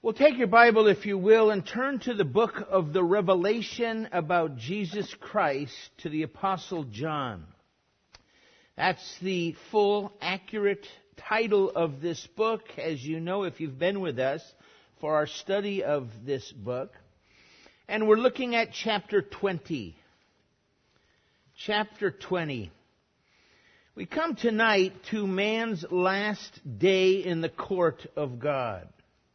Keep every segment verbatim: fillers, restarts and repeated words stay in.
Well, take your Bible, if you will, and turn to the book of the Revelation about Jesus Christ to the Apostle John. That's the full, accurate title of this book, as you know if you've been with us for our study of this book. And we're looking at chapter twenty. Chapter twenty. We come tonight to man's last day in the court of God.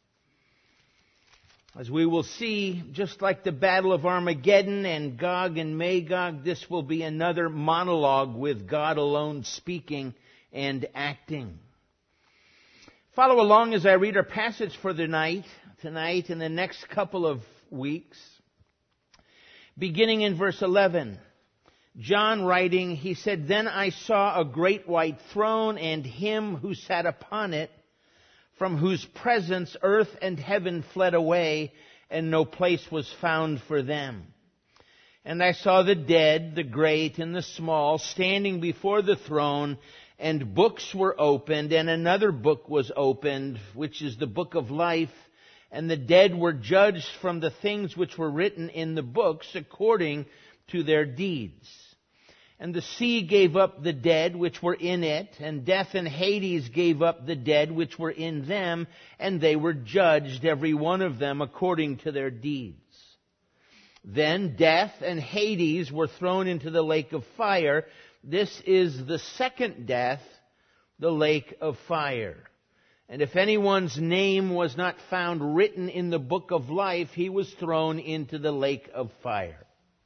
As we will see, just like the Battle of Armageddon and Gog and Magog, this will be another monologue with God alone speaking and acting. Follow along as I read our passage for the night, tonight and the next couple of weeks. Beginning in verse eleven, John writing, he said, "Then I saw a great white throne and him who sat upon it, from whose presence earth and heaven fled away, and no place was found for them. And I saw the dead, the great and the small, standing before the throne, and books were opened, and another book was opened, which is the book of life. And the dead were judged from the things which were written in the books according to their deeds. And the sea gave up the dead which were in it, and death and Hades gave up the dead which were in them, and they were judged, every one of them, according to their deeds. Then death and Hades were thrown into the lake of fire. This is the second death, the lake of fire. And if anyone's name was not found written in the book of life, he was thrown into the lake of fire."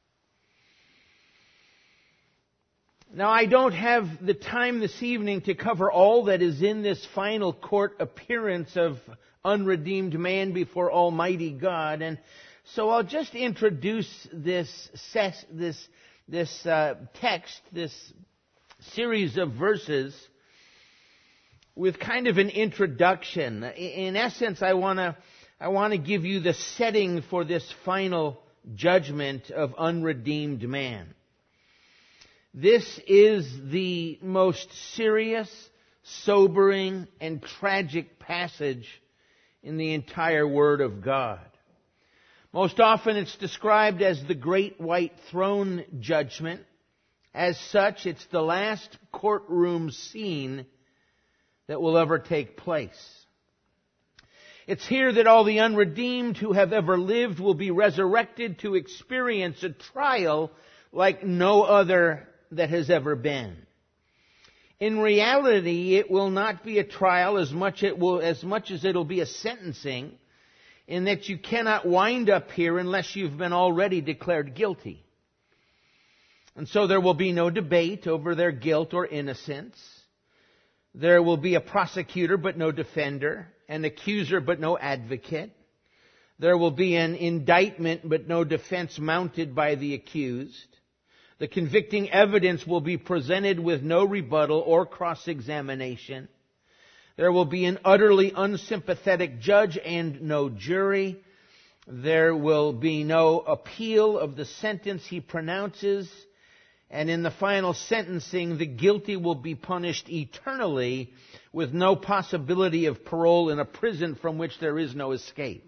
Now, I don't have the time this evening to cover all that is in this final court appearance of unredeemed man before Almighty God, and so I'll just introduce this ses- this this uh, text, this series of verses, with kind of an introduction. In essence, I want to I want to give you the setting for this final judgment of unredeemed man. This is the most serious, sobering, and tragic passage in the entire Word of God. Most often it's described as the Great White Throne Judgment. As such, it's the last courtroom scene that will ever take place. It's here that all the unredeemed who have ever lived will be resurrected to experience a trial like no other that has ever been. In reality, it will not be a trial as much it will as much as it'll be a sentencing, in that you cannot wind up here unless you've been already declared guilty. And so there will be no debate over their guilt or innocence. There will be a prosecutor but no defender, an accuser but no advocate. There will be an indictment but no defense mounted by the accused. The convicting evidence will be presented with no rebuttal or cross-examination. There will be an utterly unsympathetic judge and no jury. There will be no appeal of the sentence he pronounces. And in the final sentencing, the guilty will be punished eternally with no possibility of parole in a prison from which there is no escape.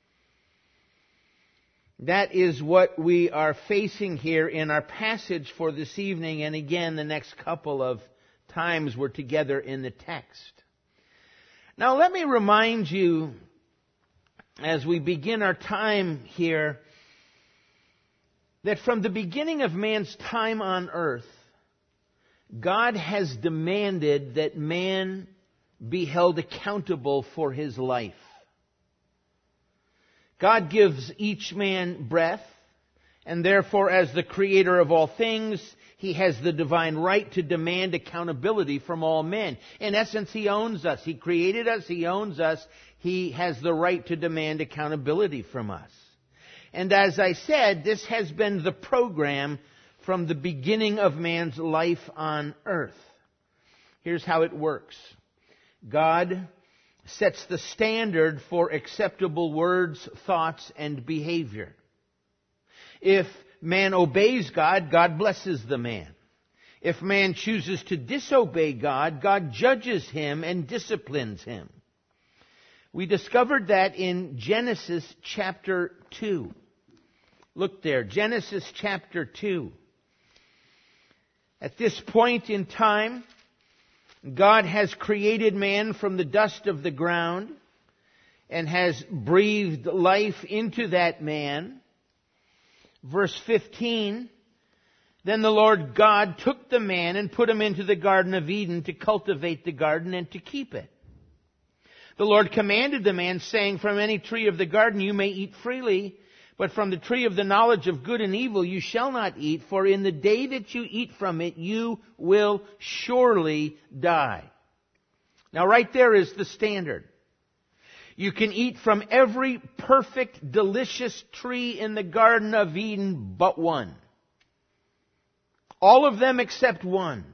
That is what we are facing here in our passage for this evening, and again the next couple of times we're together in the text. Now let me remind you, as we begin our time here, that from the beginning of man's time on earth, God has demanded that man be held accountable for his life. God gives each man breath, and therefore, as the creator of all things, he has the divine right to demand accountability from all men. In essence, he owns us. He created us. He owns us. He has the right to demand accountability from us. And as I said, this has been the program from the beginning of man's life on earth. Here's how it works. God sets the standard for acceptable words, thoughts, and behavior. If man obeys God, God blesses the man. If man chooses to disobey God, God judges him and disciplines him. We discovered that in Genesis chapter two. Look there, Genesis chapter two. At this point in time, God has created man from the dust of the ground and has breathed life into that man. Verse fifteen, then the Lord God took the man and put him into the Garden of Eden to cultivate the garden and to keep it. The Lord commanded the man, saying, from any tree of the garden you may eat freely, but from the tree of the knowledge of good and evil you shall not eat, for in the day that you eat from it you will surely die. Now right there is the standard. You can eat from every perfect, delicious tree in the Garden of Eden but one. All of them except one.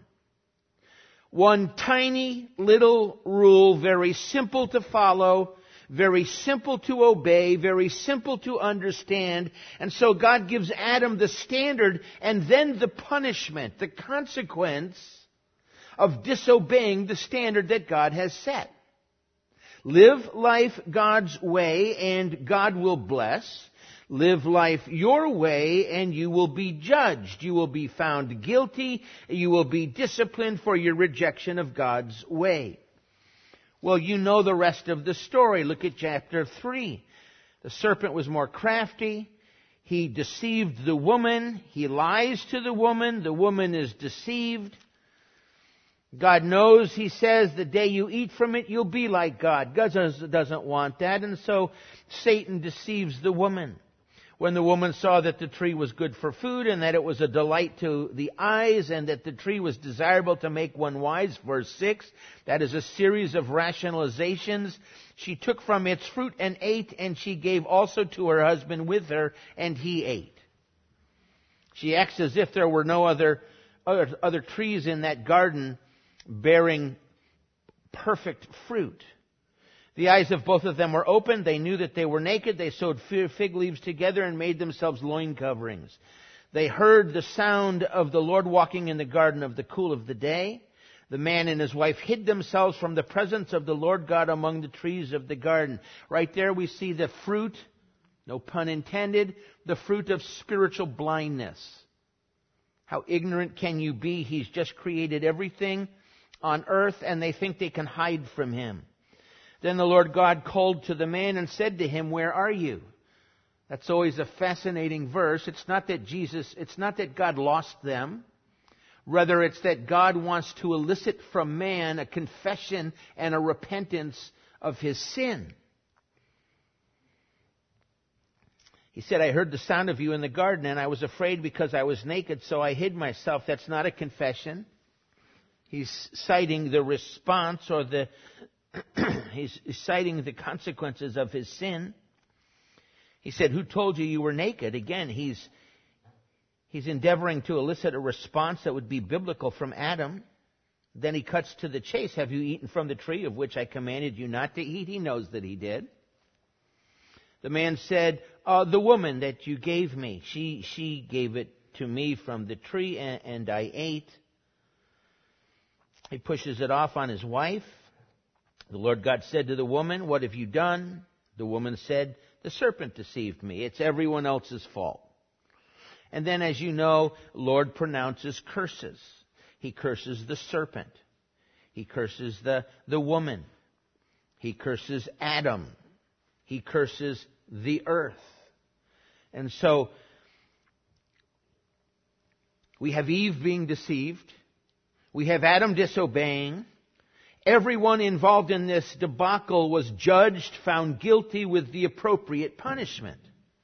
One tiny little rule, very simple to follow, very simple to obey, very simple to understand. And so God gives Adam the standard and then the punishment, the consequence of disobeying the standard that God has set. Live life God's way and God will bless. Live life your way and you will be judged. You will be found guilty. You will be disciplined for your rejection of God's way. Well, you know the rest of the story. Look at chapter three. The serpent was more crafty. He deceived the woman. He lies to the woman. The woman is deceived. God knows, he says, the day you eat from it, you'll be like God. God doesn't want that, and so Satan deceives the woman. When the woman saw that the tree was good for food and that it was a delight to the eyes and that the tree was desirable to make one wise, verse six, that is a series of rationalizations. She took from its fruit and ate, and she gave also to her husband with her, and he ate. She acts as if there were no other, other, other trees in that garden bearing perfect fruit. The eyes of both of them were opened. They knew that they were naked. They sewed fig leaves together and made themselves loin coverings. They heard the sound of the Lord walking in the garden of the cool of the day. The man and his wife hid themselves from the presence of the Lord God among the trees of the garden. Right there we see the fruit, no pun intended, the fruit of spiritual blindness. How ignorant can you be? He's just created everything on earth and they think they can hide from him. Then the Lord God called to the man and said to him, where are you? That's always a fascinating verse. It's not that Jesus, it's not that God lost them. Rather, it's that God wants to elicit from man a confession and a repentance of his sin. He said, I heard the sound of you in the garden and I was afraid because I was naked, so I hid myself. That's not a confession. He's citing the response or the He's citing the consequences of his sin. He said, who told you you were naked? Again, he's, he's endeavoring to elicit a response that would be biblical from Adam. Then he cuts to the chase. Have you eaten from the tree of which I commanded you not to eat? He knows that he did. The man said, uh, the woman that you gave me, she, she gave it to me from the tree and, and I ate. He pushes it off on his wife. The Lord God said to the woman, what have you done? The woman said, the serpent deceived me. It's everyone else's fault. And then, as you know, Lord pronounces curses. He curses the serpent. He curses the, the woman. He curses Adam. He curses the earth. And so, we have Eve being deceived. We have Adam disobeying. Everyone involved in this debacle was judged, found guilty with the appropriate punishment.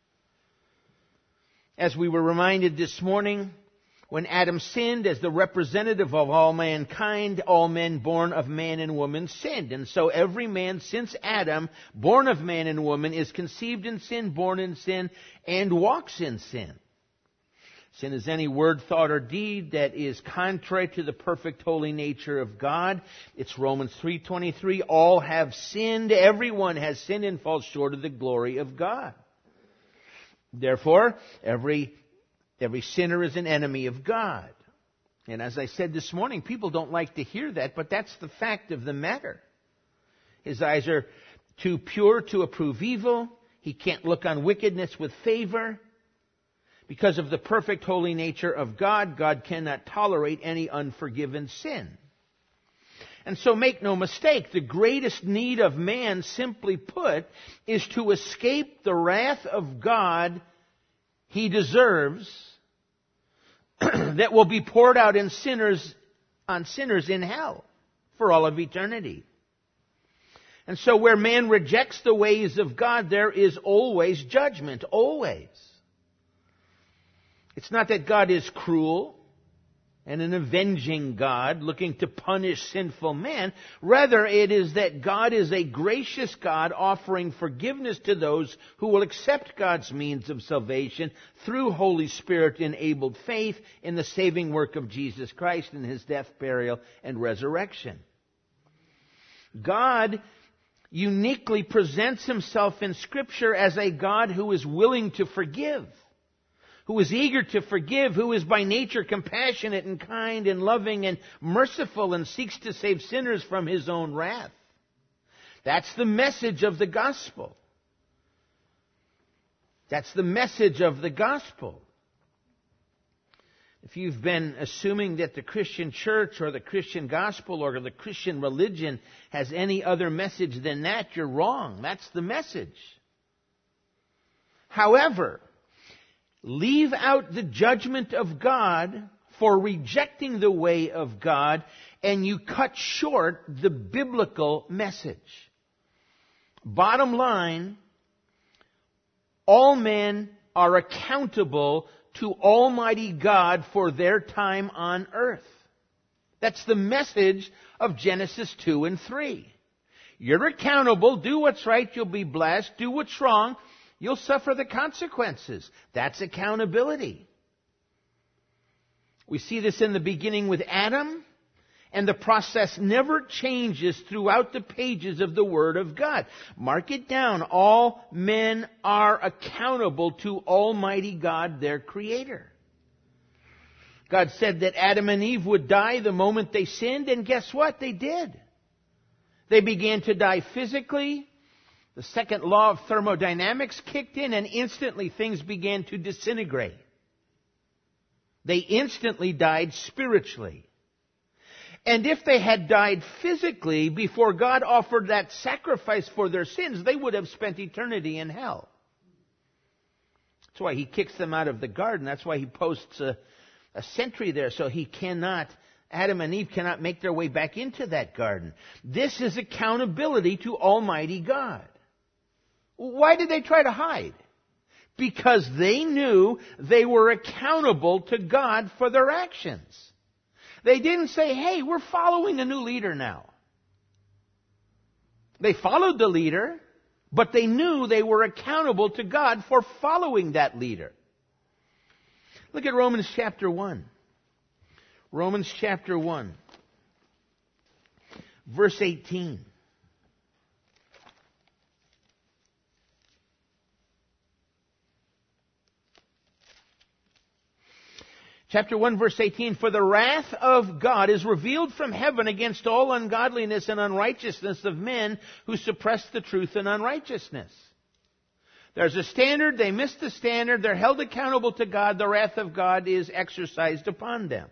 As we were reminded this morning, when Adam sinned as the representative of all mankind, all men born of man and woman sinned. And so every man since Adam, born of man and woman, is conceived in sin, born in sin, and walks in sin. Sin is any word, thought, or deed that is contrary to the perfect holy nature of God. It's Romans three twenty-three. All have sinned. Everyone has sinned and falls short of the glory of God. Therefore, every, every sinner is an enemy of God. And as I said this morning, people don't like to hear that, but that's the fact of the matter. His eyes are too pure to approve evil. He can't look on wickedness with favor. Because of the perfect holy nature of God, God cannot tolerate any unforgiven sin. And so make no mistake, the greatest need of man, simply put, is to escape the wrath of God he deserves that will be poured out in sinners, on sinners in hell for all of eternity. And so where man rejects the ways of God, there is always judgment, always. It's not that God is cruel and an avenging God looking to punish sinful man. Rather, it is that God is a gracious God offering forgiveness to those who will accept God's means of salvation through Holy Spirit-enabled faith in the saving work of Jesus Christ in His death, burial, and resurrection. God uniquely presents Himself in Scripture as a God who is willing to forgive, who is eager to forgive, who is by nature compassionate and kind and loving and merciful and seeks to save sinners from His own wrath. That's the message of the gospel. That's the message of the gospel. If you've been assuming that the Christian church or the Christian gospel or the Christian religion has any other message than that, you're wrong. That's the message. However, leave out the judgment of God for rejecting the way of God, and you cut short the biblical message. Bottom line, all men are accountable to Almighty God for their time on earth. That's the message of Genesis two and three. You're accountable. Do what's right, you'll be blessed. Do what's wrong, you'll suffer the consequences. That's accountability. We see this in the beginning with Adam, and the process never changes throughout the pages of the Word of God. Mark it down. All men are accountable to Almighty God, their Creator. God said that Adam and Eve would die the moment they sinned, and guess what? They did. They began to die physically. The second law of thermodynamics kicked in, and instantly things began to disintegrate. They instantly died spiritually. And if they had died physically before God offered that sacrifice for their sins, they would have spent eternity in hell. That's why He kicks them out of the garden. That's why He posts a, a sentry there, so He cannot, Adam and Eve cannot make their way back into that garden. This is accountability to Almighty God. Why did they try to hide? Because they knew they were accountable to God for their actions. They didn't say, hey, we're following a new leader now. They followed the leader, but they knew they were accountable to God for following that leader. Look at Romans chapter one. Romans chapter one, verse eighteen. Chapter one, verse eighteen, for the wrath of God is revealed from heaven against all ungodliness and unrighteousness of men who suppress the truth in unrighteousness. There's a standard, they missed the standard, they're held accountable to God, the wrath of God is exercised upon them.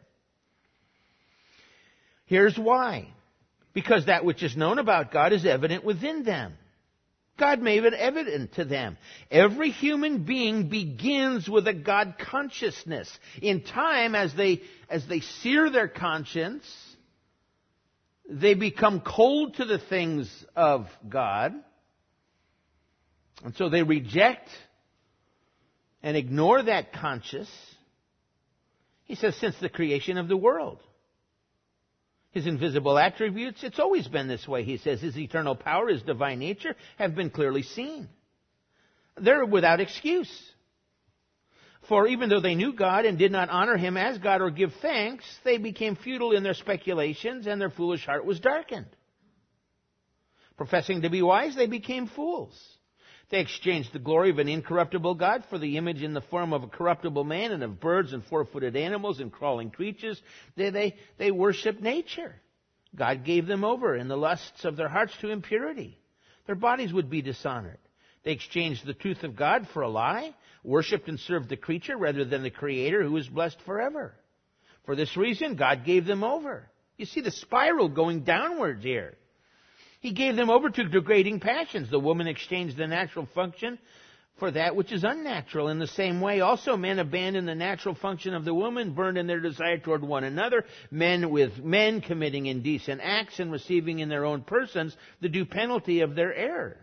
Here's why. Because that which is known about God is evident within them. God made it evident to them. Every human being begins with a God consciousness. In time, as they, as they sear their conscience, they become cold to the things of God. And so they reject and ignore that conscience. He says, since the creation of the world. His invisible attributes, it's always been this way. He says His eternal power, His divine nature have been clearly seen. They're without excuse. For even though they knew God and did not honor Him as God or give thanks, they became futile in their speculations and their foolish heart was darkened. Professing to be wise, they became fools. They exchanged the glory of an incorruptible God for the image in the form of a corruptible man and of birds and four-footed animals and crawling creatures. They, they, they worshiped nature. God gave them over in the lusts of their hearts to impurity. Their bodies would be dishonored. They exchanged the truth of God for a lie, worshipped and served the creature rather than the Creator who is blessed forever. For this reason, God gave them over. You see the spiral going downwards here. He gave them over to degrading passions. The woman exchanged the natural function for that which is unnatural. In the same way, also men abandoned the natural function of the woman, burned in their desire toward one another, men with men committing indecent acts and receiving in their own persons the due penalty of their error.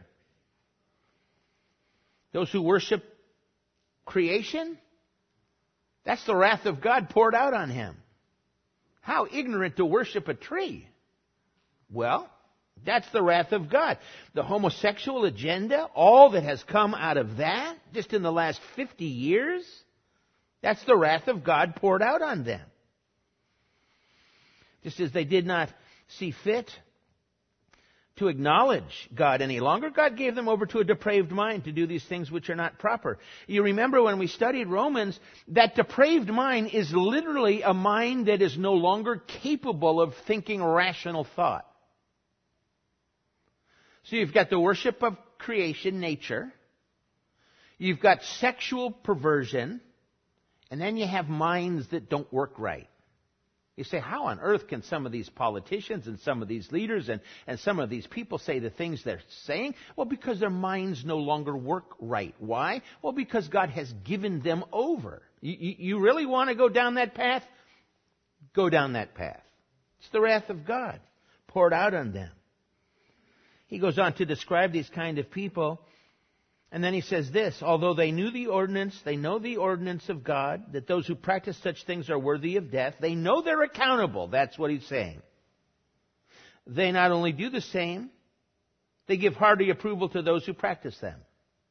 Those who worship creation, that's the wrath of God poured out on him. How ignorant to worship a tree. Well, that's the wrath of God. The homosexual agenda, all that has come out of that, just in the last fifty years, that's the wrath of God poured out on them. Just as they did not see fit to acknowledge God any longer, God gave them over to a depraved mind to do these things which are not proper. You remember when we studied Romans, that depraved mind is literally a mind that is no longer capable of thinking rational thought. So you've got the worship of creation, nature. You've got sexual perversion. And then you have minds that don't work right. You say, how on earth can some of these politicians and some of these leaders and, and some of these people say the things they're saying? Well, because their minds no longer work right. Why? Well, because God has given them over. You, you, you really want to go down that path? Go down that path. It's the wrath of God poured out on them. He goes on to describe these kind of people. And then he says this, although they knew the ordinance, they know the ordinance of God, that those who practice such things are worthy of death. They know they're accountable. That's what he's saying. They not only do the same, they give hearty approval to those who practice them.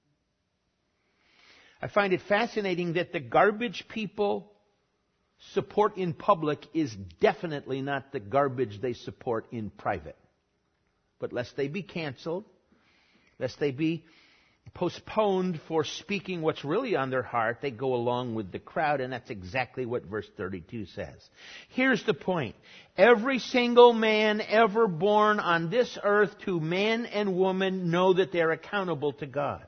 I find it fascinating that the garbage people support in public is definitely not the garbage they support in private. But lest they be canceled, lest they be postponed for speaking what's really on their heart, they go along with the crowd, and that's exactly what verse thirty-two says. Here's the point. Every single man ever born on this earth to man and woman know that they're accountable to God.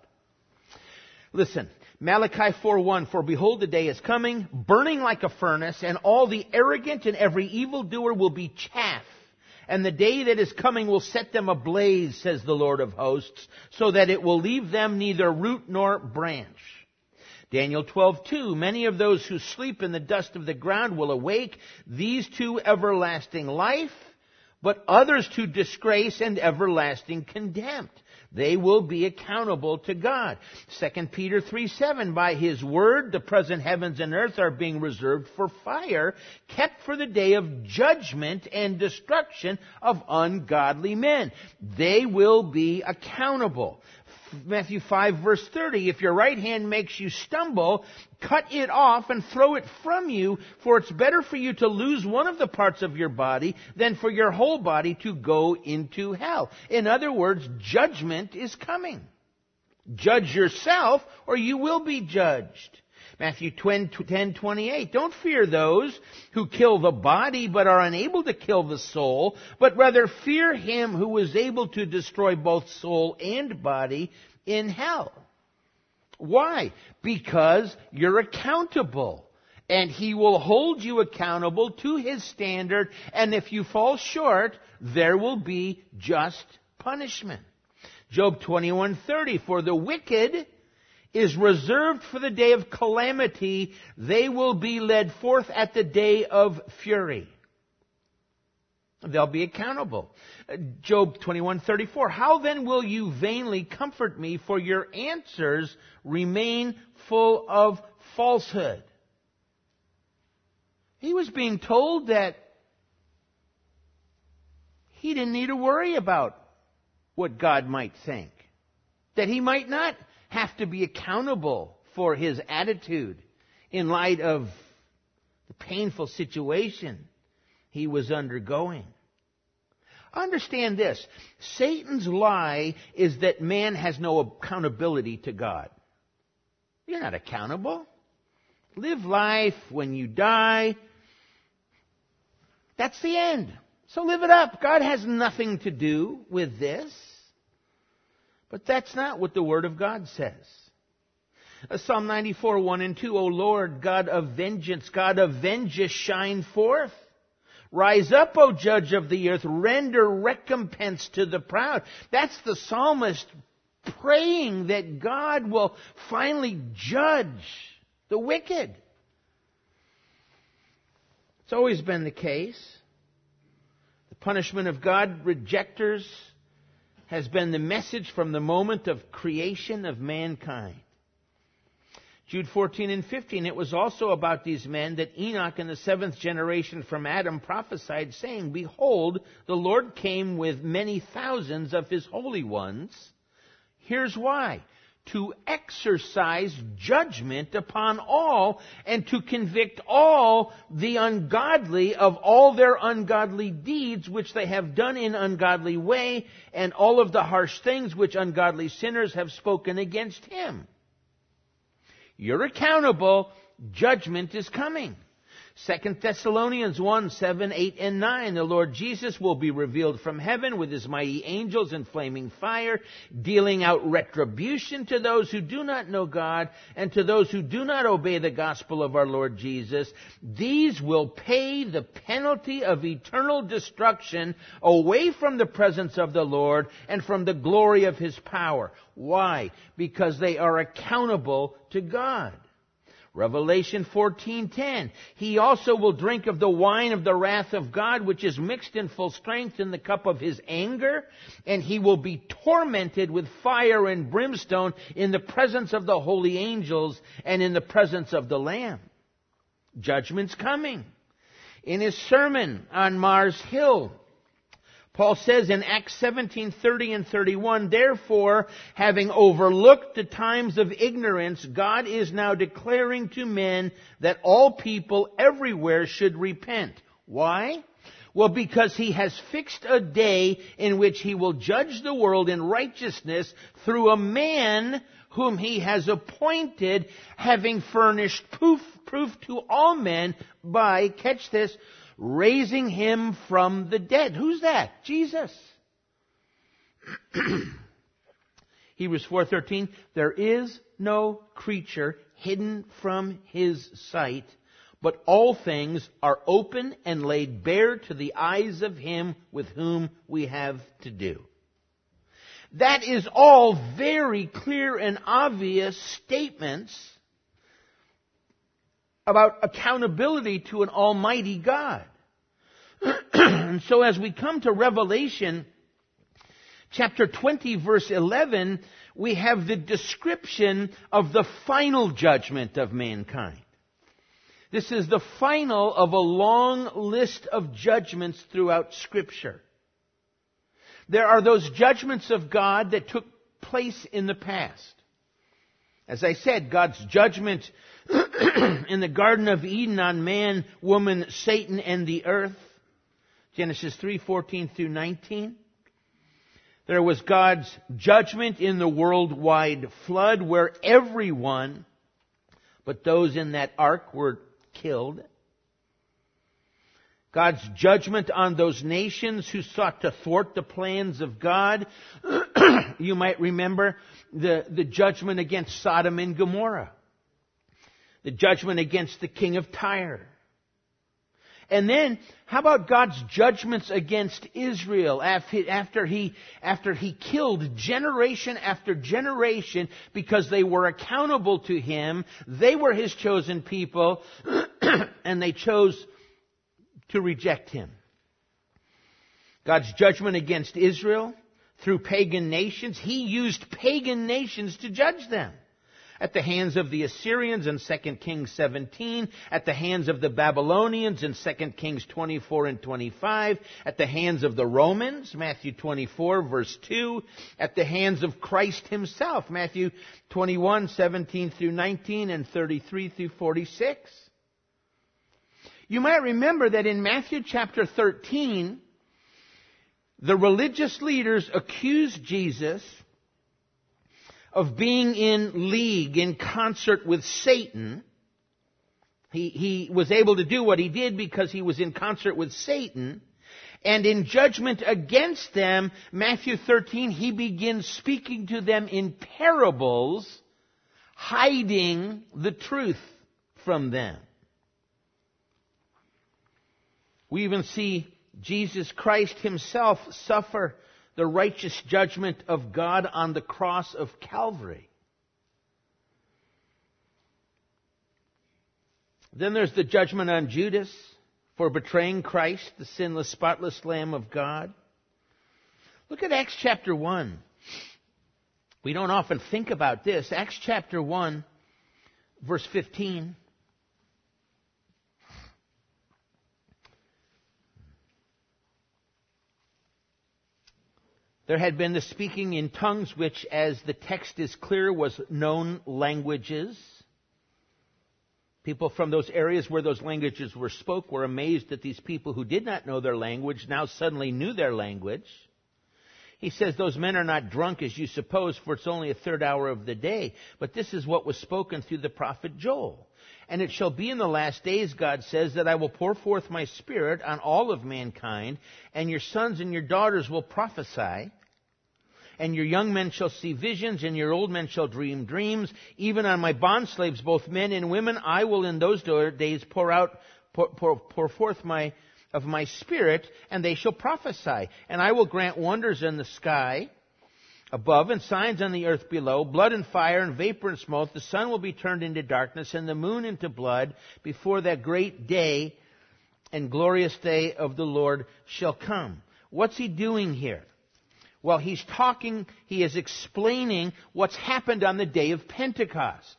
Listen, Malachi four one, for behold the day is coming, burning like a furnace, and all the arrogant and every evildoer will be chaff. And the day that is coming will set them ablaze, says the Lord of hosts, so that it will leave them neither root nor branch. Daniel twelve two, many of those who sleep in the dust of the ground will awake, these to everlasting life, but others to disgrace and everlasting contempt. They will be accountable to God. Second Peter three seven, by His word, the present heavens and earth are being reserved for fire, kept for the day of judgment and destruction of ungodly men. They will be accountable. Matthew five verse thirty, if your right hand makes you stumble, cut it off and throw it from you, for it's better for you to lose one of the parts of your body than for your whole body to go into hell. In other words, judgment is coming. Judge yourself or you will be judged. Matthew ten twenty-eight, don't fear those who kill the body but are unable to kill the soul, but rather fear Him who is able to destroy both soul and body in hell. Why? Because you're accountable. And He will hold you accountable to His standard, and if you fall short, there will be just punishment. Job twenty-one thirty, for the wicked is reserved for the day of calamity. They will be led forth at the day of fury. They'll be accountable. Job twenty-one thirty-four, how then will you vainly comfort me, for your answers remain full of falsehood? He was being told that he didn't need to worry about what God might think. That he might not have to be accountable for his attitude in light of the painful situation he was undergoing. Understand this. Satan's lie is that man has no accountability to God. You're not accountable. Live life. When you die, that's the end. So live it up. God has nothing to do with this. But that's not what the Word of God says. Uh, Psalm ninety-four, one and two, O Lord, God of vengeance, God of vengeance, shine forth. Rise up, O judge of the earth, render recompense to the proud. That's the psalmist praying that God will finally judge the wicked. It's always been the case. The punishment of God rejectors has been the message from the moment of creation of mankind. Jude fourteen and fifteen, it was also about these men that Enoch in the seventh generation from Adam prophesied, saying, Behold, the Lord came with many thousands of his holy ones. Here's why. To exercise judgment upon all and to convict all the ungodly of all their ungodly deeds which they have done in ungodly way and all of the harsh things which ungodly sinners have spoken against him. You're accountable. Judgment is coming. Second Thessalonians one, seven, eight, and nine. The Lord Jesus will be revealed from heaven with his mighty angels in flaming fire, dealing out retribution to those who do not know God and to those who do not obey the gospel of our Lord Jesus. These will pay the penalty of eternal destruction away from the presence of the Lord and from the glory of his power. Why? Because they are accountable to God. Revelation fourteen ten. He also will drink of the wine of the wrath of God, which is mixed in full strength in the cup of his anger, and he will be tormented with fire and brimstone in the presence of the holy angels and in the presence of the Lamb. Judgment's coming. In his sermon on Mars Hill, Paul says in Acts seventeen, thirty and thirty-one, Therefore, having overlooked the times of ignorance, God is now declaring to men that all people everywhere should repent. Why? Well, because he has fixed a day in which he will judge the world in righteousness through a man whom he has appointed, having furnished proof, proof to all men by, catch this, raising him from the dead. Who's that? Jesus. Hebrews four thirteen, there is no creature hidden from his sight, but all things are open and laid bare to the eyes of him with whom we have to do. That is all very clear and obvious statements about accountability to an almighty God. And so as we come to Revelation chapter twenty, verse eleven, we have the description of the final judgment of mankind. This is the final of a long list of judgments throughout Scripture. There are those judgments of God that took place in the past. As I said, God's judgment in the Garden of Eden on man, woman, Satan, and the earth. Genesis three, fourteen through nineteen. There was God's judgment in the worldwide flood where everyone but those in that ark were killed. God's judgment on those nations who sought to thwart the plans of God. You might remember the, the judgment against Sodom and Gomorrah. The judgment against the king of Tyre. And then, how about God's judgments against Israel after he, after he killed generation after generation because they were accountable to him, they were his chosen people, and they chose to reject him. God's judgment against Israel through pagan nations, he used pagan nations to judge them. At the hands of the Assyrians in Second Kings seventeen, at the hands of the Babylonians in Second Kings twenty-four and twenty-five, at the hands of the Romans, Matthew twenty-four, verse two, at the hands of Christ himself, Matthew twenty-one, seventeen through nineteen, and thirty-three through forty-six. You might remember that in Matthew chapter thirteen, the religious leaders accused Jesus of being in league, in concert with Satan. He, he was able to do what he did because he was in concert with Satan. And in judgment against them, Matthew thirteen, he begins speaking to them in parables, hiding the truth from them. We even see Jesus Christ himself suffer the righteous judgment of God on the cross of Calvary. Then there's the judgment on Judas for betraying Christ, the sinless, spotless Lamb of God. Look at Acts chapter one. We don't often think about this. Acts chapter one, verse fifteen. There had been the speaking in tongues, which, as the text is clear, was known languages. People from those areas where those languages were spoke were amazed that these people who did not know their language now suddenly knew their language. He says, those men are not drunk as you suppose, for it's only a third hour of the day. But this is what was spoken through the prophet Joel. And it shall be in the last days, God says, that I will pour forth my Spirit on all of mankind, and your sons and your daughters will prophesy. And your young men shall see visions, and your old men shall dream dreams. Even on my bondslaves, both men and women, I will in those days pour out, pour, pour, pour forth my of my Spirit, and they shall prophesy. And I will grant wonders in the sky above, and signs on the earth below, blood and fire and vapor and smoke. The sun will be turned into darkness, and the moon into blood, before that great day and glorious day of the Lord shall come. What's he doing here? Well, he's talking, he is explaining what's happened on the day of Pentecost.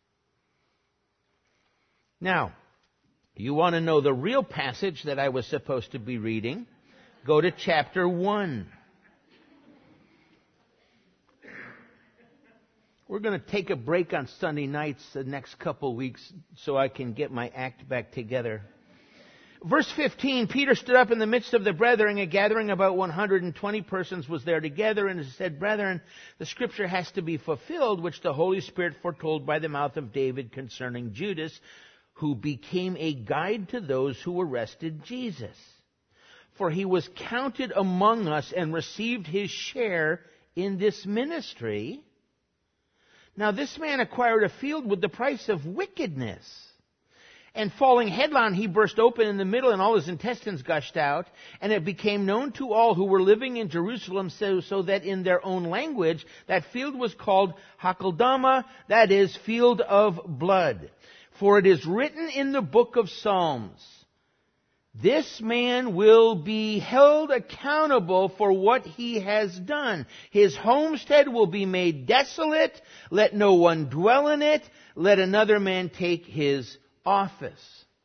Now, you want to know the real passage that I was supposed to be reading? Go to chapter one. We're going to take a break on Sunday nights the next couple weeks so I can get my act back together. Verse fifteen, Peter stood up in the midst of the brethren, a gathering about one hundred twenty persons was there together, and said, Brethren, the scripture has to be fulfilled, which the Holy Spirit foretold by the mouth of David concerning Judas, who became a guide to those who arrested Jesus. For he was counted among us and received his share in this ministry. Now this man acquired a field with the price of wickedness. And falling headlong, he burst open in the middle, and all his intestines gushed out. And it became known to all who were living in Jerusalem, so, so that in their own language, that field was called Hakeldama, that is, field of blood. For it is written in the book of Psalms, this man will be held accountable for what he has done. His homestead will be made desolate. Let no one dwell in it. Let another man take his office.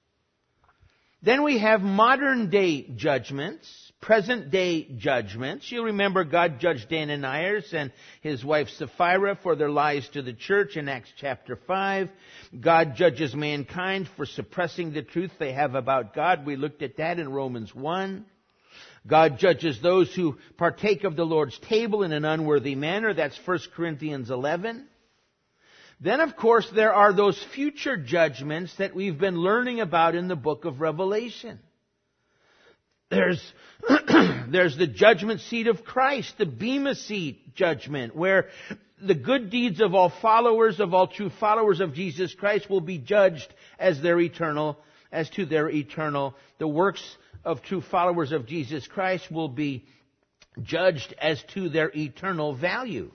Then we have modern day judgments, present day judgments. You remember God judged Ananias and his wife Sapphira for their lies to the church in Acts chapter five. God judges mankind for suppressing the truth they have about God. We looked at that in Romans one. God judges those who partake of the Lord's table in an unworthy manner. That's First Corinthians eleven. Then, of course, there are those future judgments that we've been learning about in the book of Revelation. There's, there's the judgment seat of Christ, the Bema seat judgment, where the good deeds of all followers, of all true followers of Jesus Christ will be judged as their eternal, as to their eternal. The works of true followers of Jesus Christ will be judged as to their eternal value.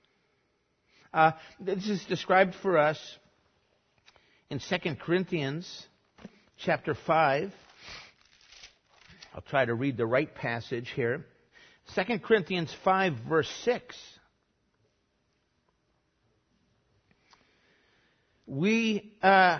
Uh, this is described for us in Second Corinthians chapter five. I'll try to read the right passage here. Second Corinthians five, verse six. We, uh,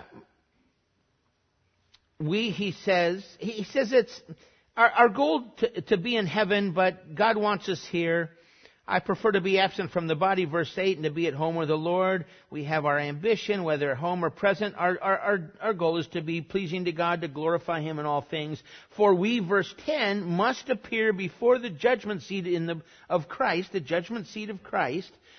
we, he says, he says it's our, our goal to, to be in heaven, but God wants us here. I prefer to be absent from the body, verse eight, and to be at home with the Lord. We have our ambition, whether at home or present. Our, our, our, our goal is to be pleasing to God, to glorify Him in all things. For we, verse ten, must appear before the judgment seat in the, of Christ, the judgment seat of Christ,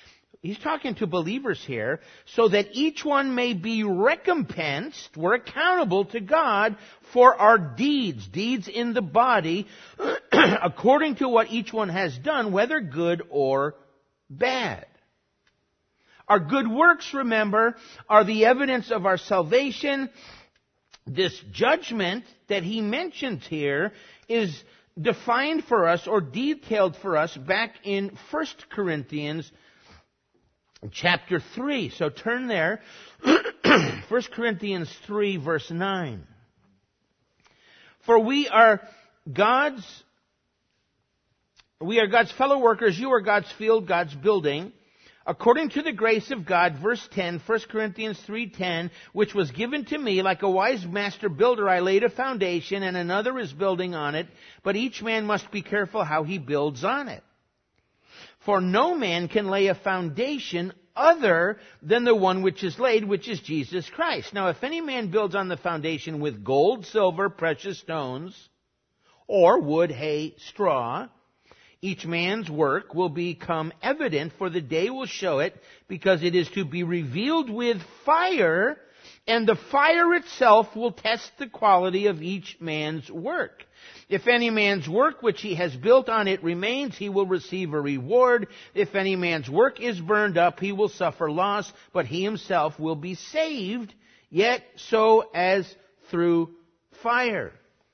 he's talking to believers here, so that each one may be recompensed, we're accountable to God for our deeds, deeds in the body, according to what each one has done, whether good or bad. Our good works, remember, are the evidence of our salvation. This judgment that he mentions here is defined for us or detailed for us back in First Corinthians chapter three. So turn there. First Corinthians three, verse nine. For we are God's, we are God's fellow workers. You are God's field, God's building. According to the grace of God, verse ten, First Corinthians three ten, which was given to me, like a wise master builder, I laid a foundation, and another is building on it, but each man must be careful how he builds on it. For no man can lay a foundation other than the one which is laid, which is Jesus Christ. Now, if any man builds on the foundation with gold, silver, precious stones, or wood, hay, straw, each man's work will become evident, for the day will show it, because it is to be revealed with fire, and the fire itself will test the quality of each man's work. If any man's work which he has built on it remains, he will receive a reward. If any man's work is burned up, he will suffer loss, but he himself will be saved, yet so as through fire.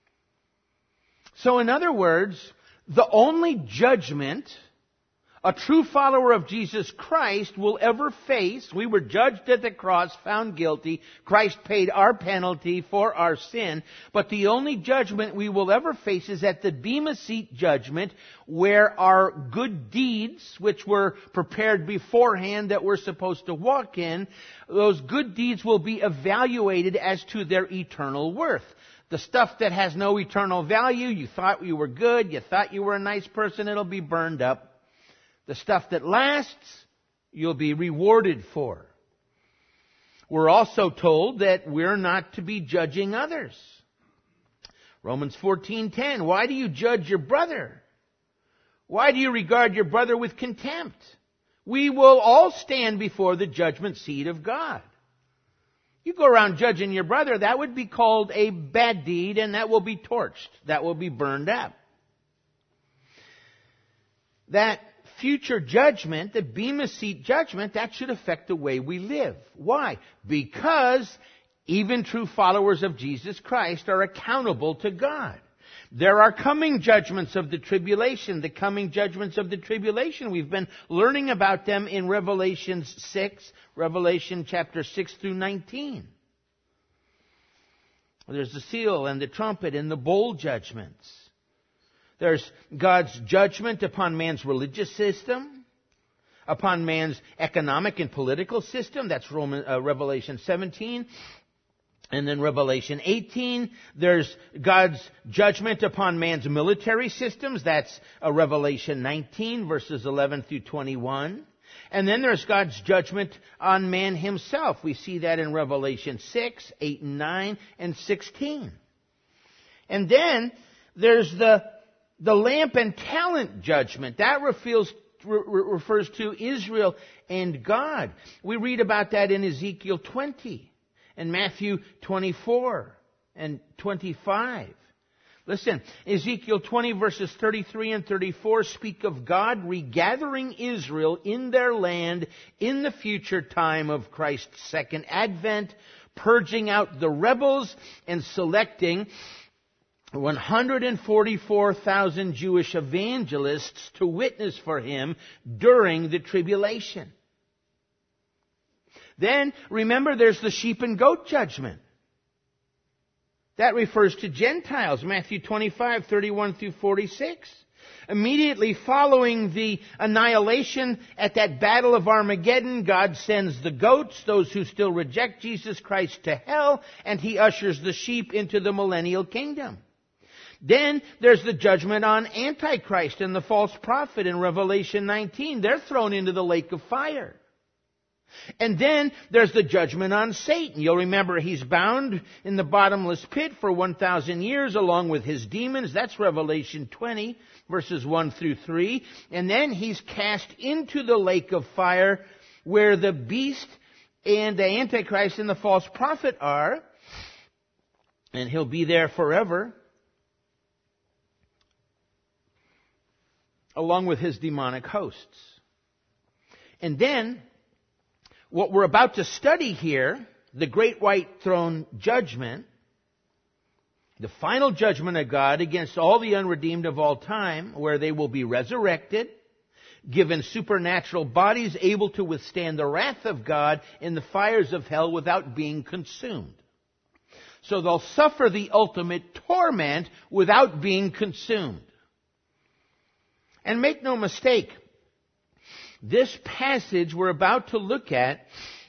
So in other words, the only judgment a true follower of Jesus Christ will ever face, we were judged at the cross, found guilty. Christ paid our penalty for our sin. But the only judgment we will ever face is at the Bema Seat judgment, where our good deeds, which were prepared beforehand that we're supposed to walk in, those good deeds will be evaluated as to their eternal worth. The stuff that has no eternal value, you thought you were good, you thought you were a nice person, it'll be burned up. The stuff that lasts, you'll be rewarded for. We're also told that we're not to be judging others. Romans fourteen ten, why do you judge your brother? Why do you regard your brother with contempt? We will all stand before the judgment seat of God. You go around judging your brother, that would be called a bad deed, and that will be torched. That will be burned up. That future judgment, the Bema Seat judgment, that should affect the way we live. Why? Because even true followers of Jesus Christ are accountable to God. There are coming judgments of the tribulation, the coming judgments of the tribulation. We've been learning about them in Revelation six, Revelation chapter six through nineteen. There's the seal and the trumpet and the bowl judgments. There's God's judgment upon man's religious system, upon man's economic and political system. That's Roman, uh, Revelation seventeen. And then Revelation eighteen, there's God's judgment upon man's military systems. That's uh, Revelation nineteen, verses eleven through twenty-one. And then there's God's judgment on man himself. We see that in Revelation six, eight, and nine, and sixteen. And then there's the, the lamp and talent judgment. That refers, re- refers to Israel and God. We read about that in Ezekiel twenty. And Matthew twenty-four and twenty-five. Listen, Ezekiel twenty verses thirty-three and thirty-four speak of God regathering Israel in their land in the future time of Christ's second advent, purging out the rebels and selecting one hundred forty-four thousand Jewish evangelists to witness for Him during the tribulation. Then, remember, there's the sheep and goat judgment. That refers to Gentiles, Matthew twenty-five, thirty-one through forty-six. Immediately following the annihilation at that battle of Armageddon, God sends the goats, those who still reject Jesus Christ, to hell, and He ushers the sheep into the millennial kingdom. Then there's the judgment on Antichrist and the false prophet in Revelation nineteen. They're thrown into the lake of fire. And then there's the judgment on Satan. You'll remember he's bound in the bottomless pit for one thousand years along with his demons. That's Revelation twenty, verses one through three. And then he's cast into the lake of fire where the beast and the Antichrist and the false prophet are, and he'll be there forever, along with his demonic hosts. And then, what we're about to study here, the great white throne judgment, the final judgment of God against all the unredeemed of all time, where they will be resurrected, given supernatural bodies able to withstand the wrath of God in the fires of hell without being consumed. So they'll suffer the ultimate torment without being consumed. And make no mistake, this passage we're about to look at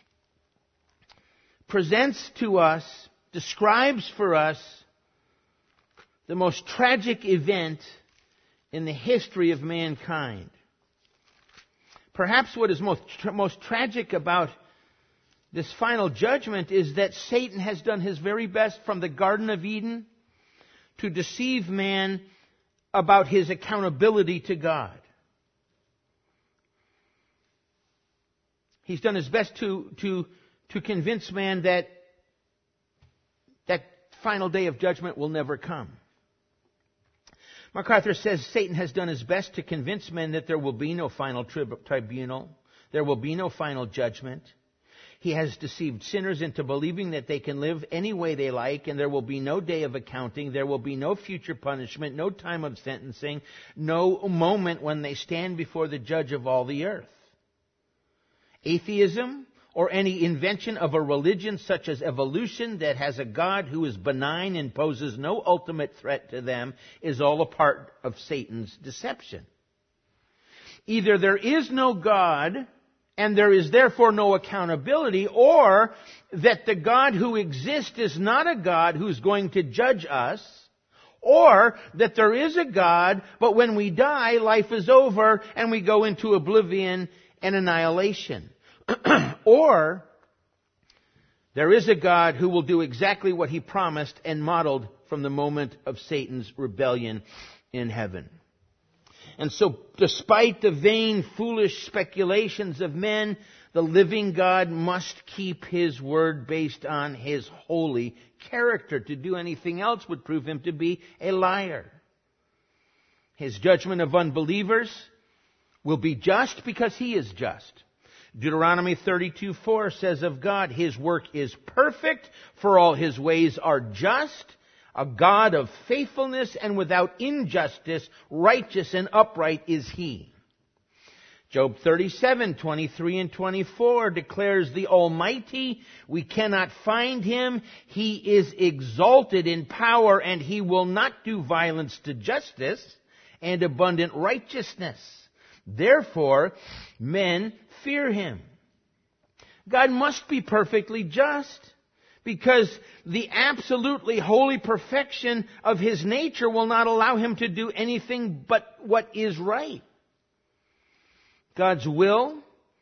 presents to us, describes for us, the most tragic event in the history of mankind. Perhaps what is most, tra- most tragic about this final judgment is that Satan has done his very best from the Garden of Eden to deceive man about his accountability to God. He's done his best to, to, to convince man that that final day of judgment will never come. MacArthur says Satan has done his best to convince men that there will be no final trib- tribunal, there will be no final judgment. He has deceived sinners into believing that they can live any way they like and there will be no day of accounting, there will be no future punishment, no time of sentencing, no moment when they stand before the judge of all the earth. Atheism, or any invention of a religion such as evolution that has a God who is benign and poses no ultimate threat to them, is all a part of Satan's deception. Either there is no God, and there is therefore no accountability, or that the God who exists is not a God who's going to judge us, or that there is a God, but when we die, life is over, and we go into oblivion and annihilation. Or there is a God who will do exactly what he promised and modeled from the moment of Satan's rebellion in heaven. And so, despite the vain, foolish speculations of men, the living God must keep his word based on his holy character. To do anything else would prove him to be a liar. His judgment of unbelievers will be just because he is just. Deuteronomy thirty-two four says of God, his work is perfect, for all his ways are just, a God of faithfulness and without injustice, righteous and upright is he. Job thirty-seven twenty-three and twenty-four declares the Almighty, we cannot find him, he is exalted in power and he will not do violence to justice and abundant righteousness. Therefore, men fear him. God must be perfectly just because the absolutely holy perfection of his nature will not allow him to do anything but what is right. God's will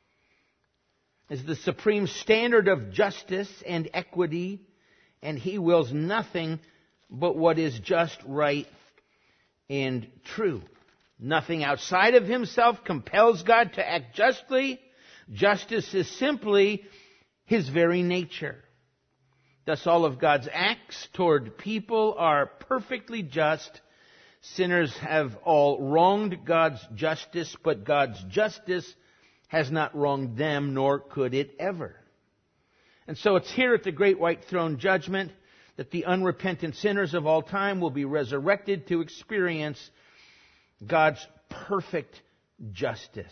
is the supreme standard of justice and equity, and he wills nothing but what is just, right, and true. Nothing outside of himself compels God to act justly. Justice is simply his very nature. Thus all of God's acts toward people are perfectly just. Sinners have all wronged God's justice, but God's justice has not wronged them, nor could it ever. And so it's here at the great white throne judgment that the unrepentant sinners of all time will be resurrected to experience God's perfect justice.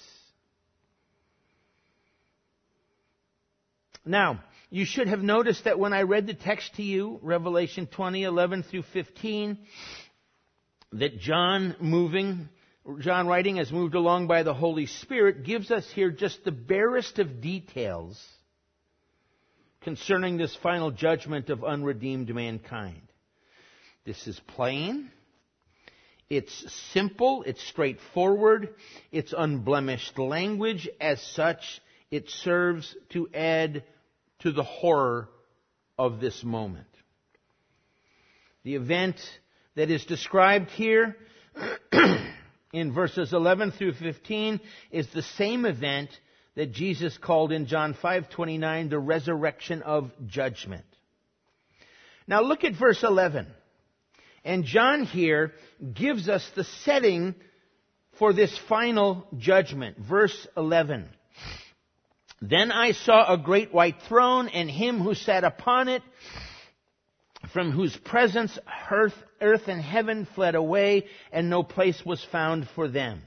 Now, you should have noticed that when I read the text to you, Revelation twenty, eleven through fifteen, that John moving, John writing as moved along by the Holy Spirit, gives us here just the barest of details concerning this final judgment of unredeemed mankind. This is plain. It's simple, it's straightforward, it's unblemished language. As such, it serves to add to the horror of this moment. The event that is described here in verses eleven through fifteen is the same event that Jesus called in John five twenty-nine the resurrection of judgment. Now look at verse eleven. And John here gives us the setting for this final judgment. Verse eleven. Then I saw a great white throne, and him who sat upon it, from whose presence earth, earth and heaven fled away, and no place was found for them.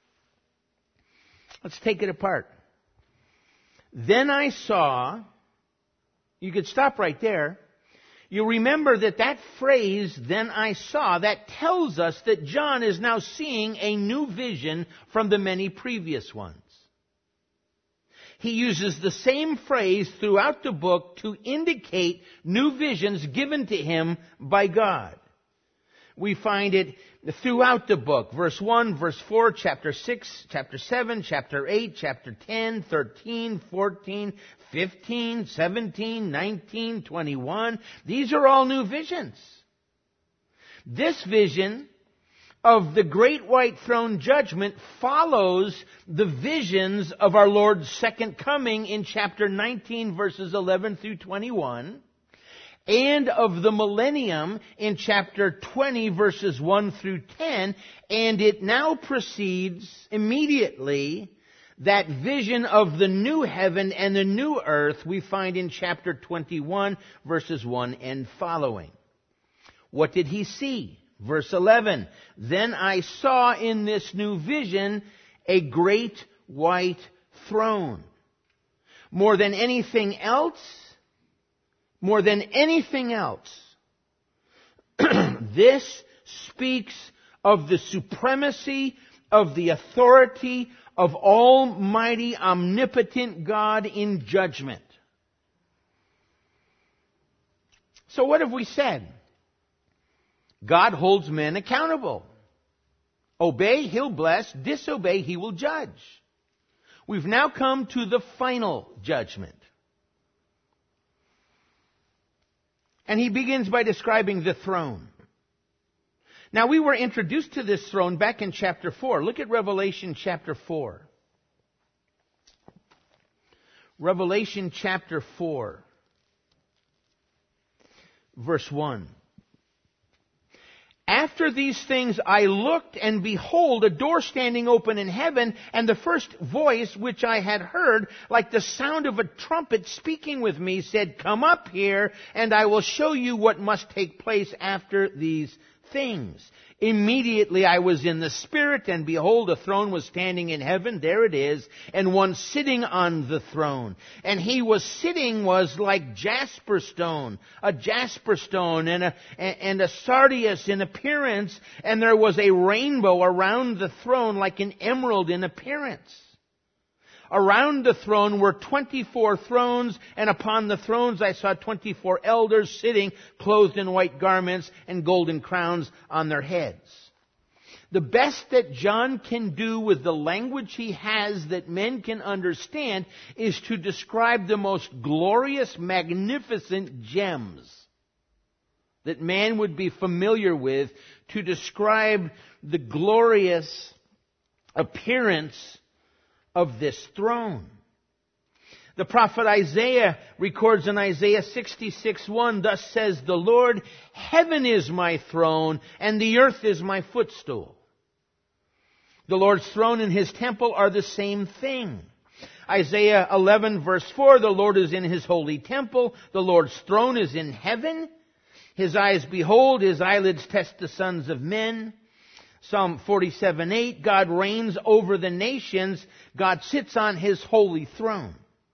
Let's take it apart. Then I saw, you could stop right there. You remember that that phrase, then I saw, that tells us that John is now seeing a new vision from the many previous ones. He uses the same phrase throughout the book to indicate new visions given to him by God. We find it throughout the book. Verse one, verse four, chapter six, chapter seven, chapter eight, chapter ten, thirteen, fourteen, fifteen, seventeen, nineteen, twenty-one. These are all new visions. This vision of the great white throne judgment follows the visions of our Lord's second coming in chapter nineteen, verses eleven through twenty-one. And of the millennium in chapter twenty, verses one through ten, and it now precedes immediately that vision of the new heaven and the new earth we find in chapter twenty-one, verses one and following. What did he see? Verse eleven, then I saw in this new vision a great white throne. More than anything else, More than anything else, this speaks of the supremacy, of the authority of Almighty, omnipotent God in judgment. So what have we said? God holds men accountable. Obey, He'll bless. Disobey, He will judge. We've now come to the final judgment. And he begins by describing the throne. Now, we were introduced to this throne back in chapter four. Look at Revelation chapter four. Revelation chapter four, verse one. After these things I looked, and behold, a door standing open in heaven, and the first voice which I had heard, like the sound of a trumpet speaking with me, said, come up here, and I will show you what must take place after these things. Immediately I was in the Spirit, and behold, a throne was standing in heaven. There it is. And one sitting on the throne. And he was sitting was like jasper stone, a jasper stone, and a, and a sardius in appearance. And there was a rainbow around the throne like an emerald in appearance. Around the throne were twenty-four thrones, and upon the thrones I saw twenty-four elders sitting, clothed in white garments and golden crowns on their heads. The best that John can do with the language he has that men can understand is to describe the most glorious, magnificent gems that man would be familiar with, to describe the glorious appearance of this throne. The prophet Isaiah records in Isaiah sixty-six one, thus says the Lord, heaven is my throne, and the earth is my footstool. The Lord's throne and His temple are the same thing. Isaiah eleven verse four, the Lord is in His holy temple, the Lord's throne is in heaven. His eyes behold, His eyelids test the sons of men. Psalm forty-seven eight, God reigns over the nations. God sits on His holy throne.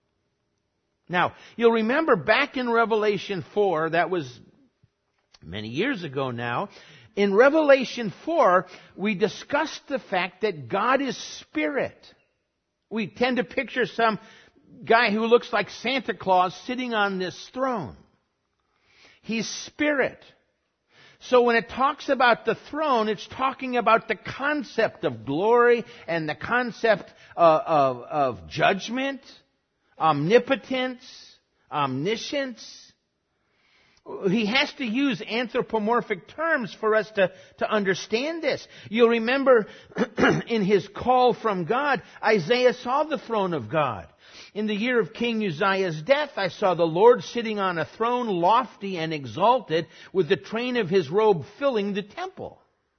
Now, you'll remember back in Revelation four, that was many years ago now, in Revelation four, we discussed the fact that God is Spirit. We tend to picture some guy who looks like Santa Claus sitting on this throne. He's Spirit. So when it talks about the throne, it's talking about the concept of glory and the concept of, of, of judgment, omnipotence, omniscience. He has to use anthropomorphic terms for us to, to understand this. You'll remember in his call from God, Isaiah saw the throne of God. In the year of King Uzziah's death, I saw the Lord sitting on a throne, lofty and exalted, with the train of his robe filling the temple.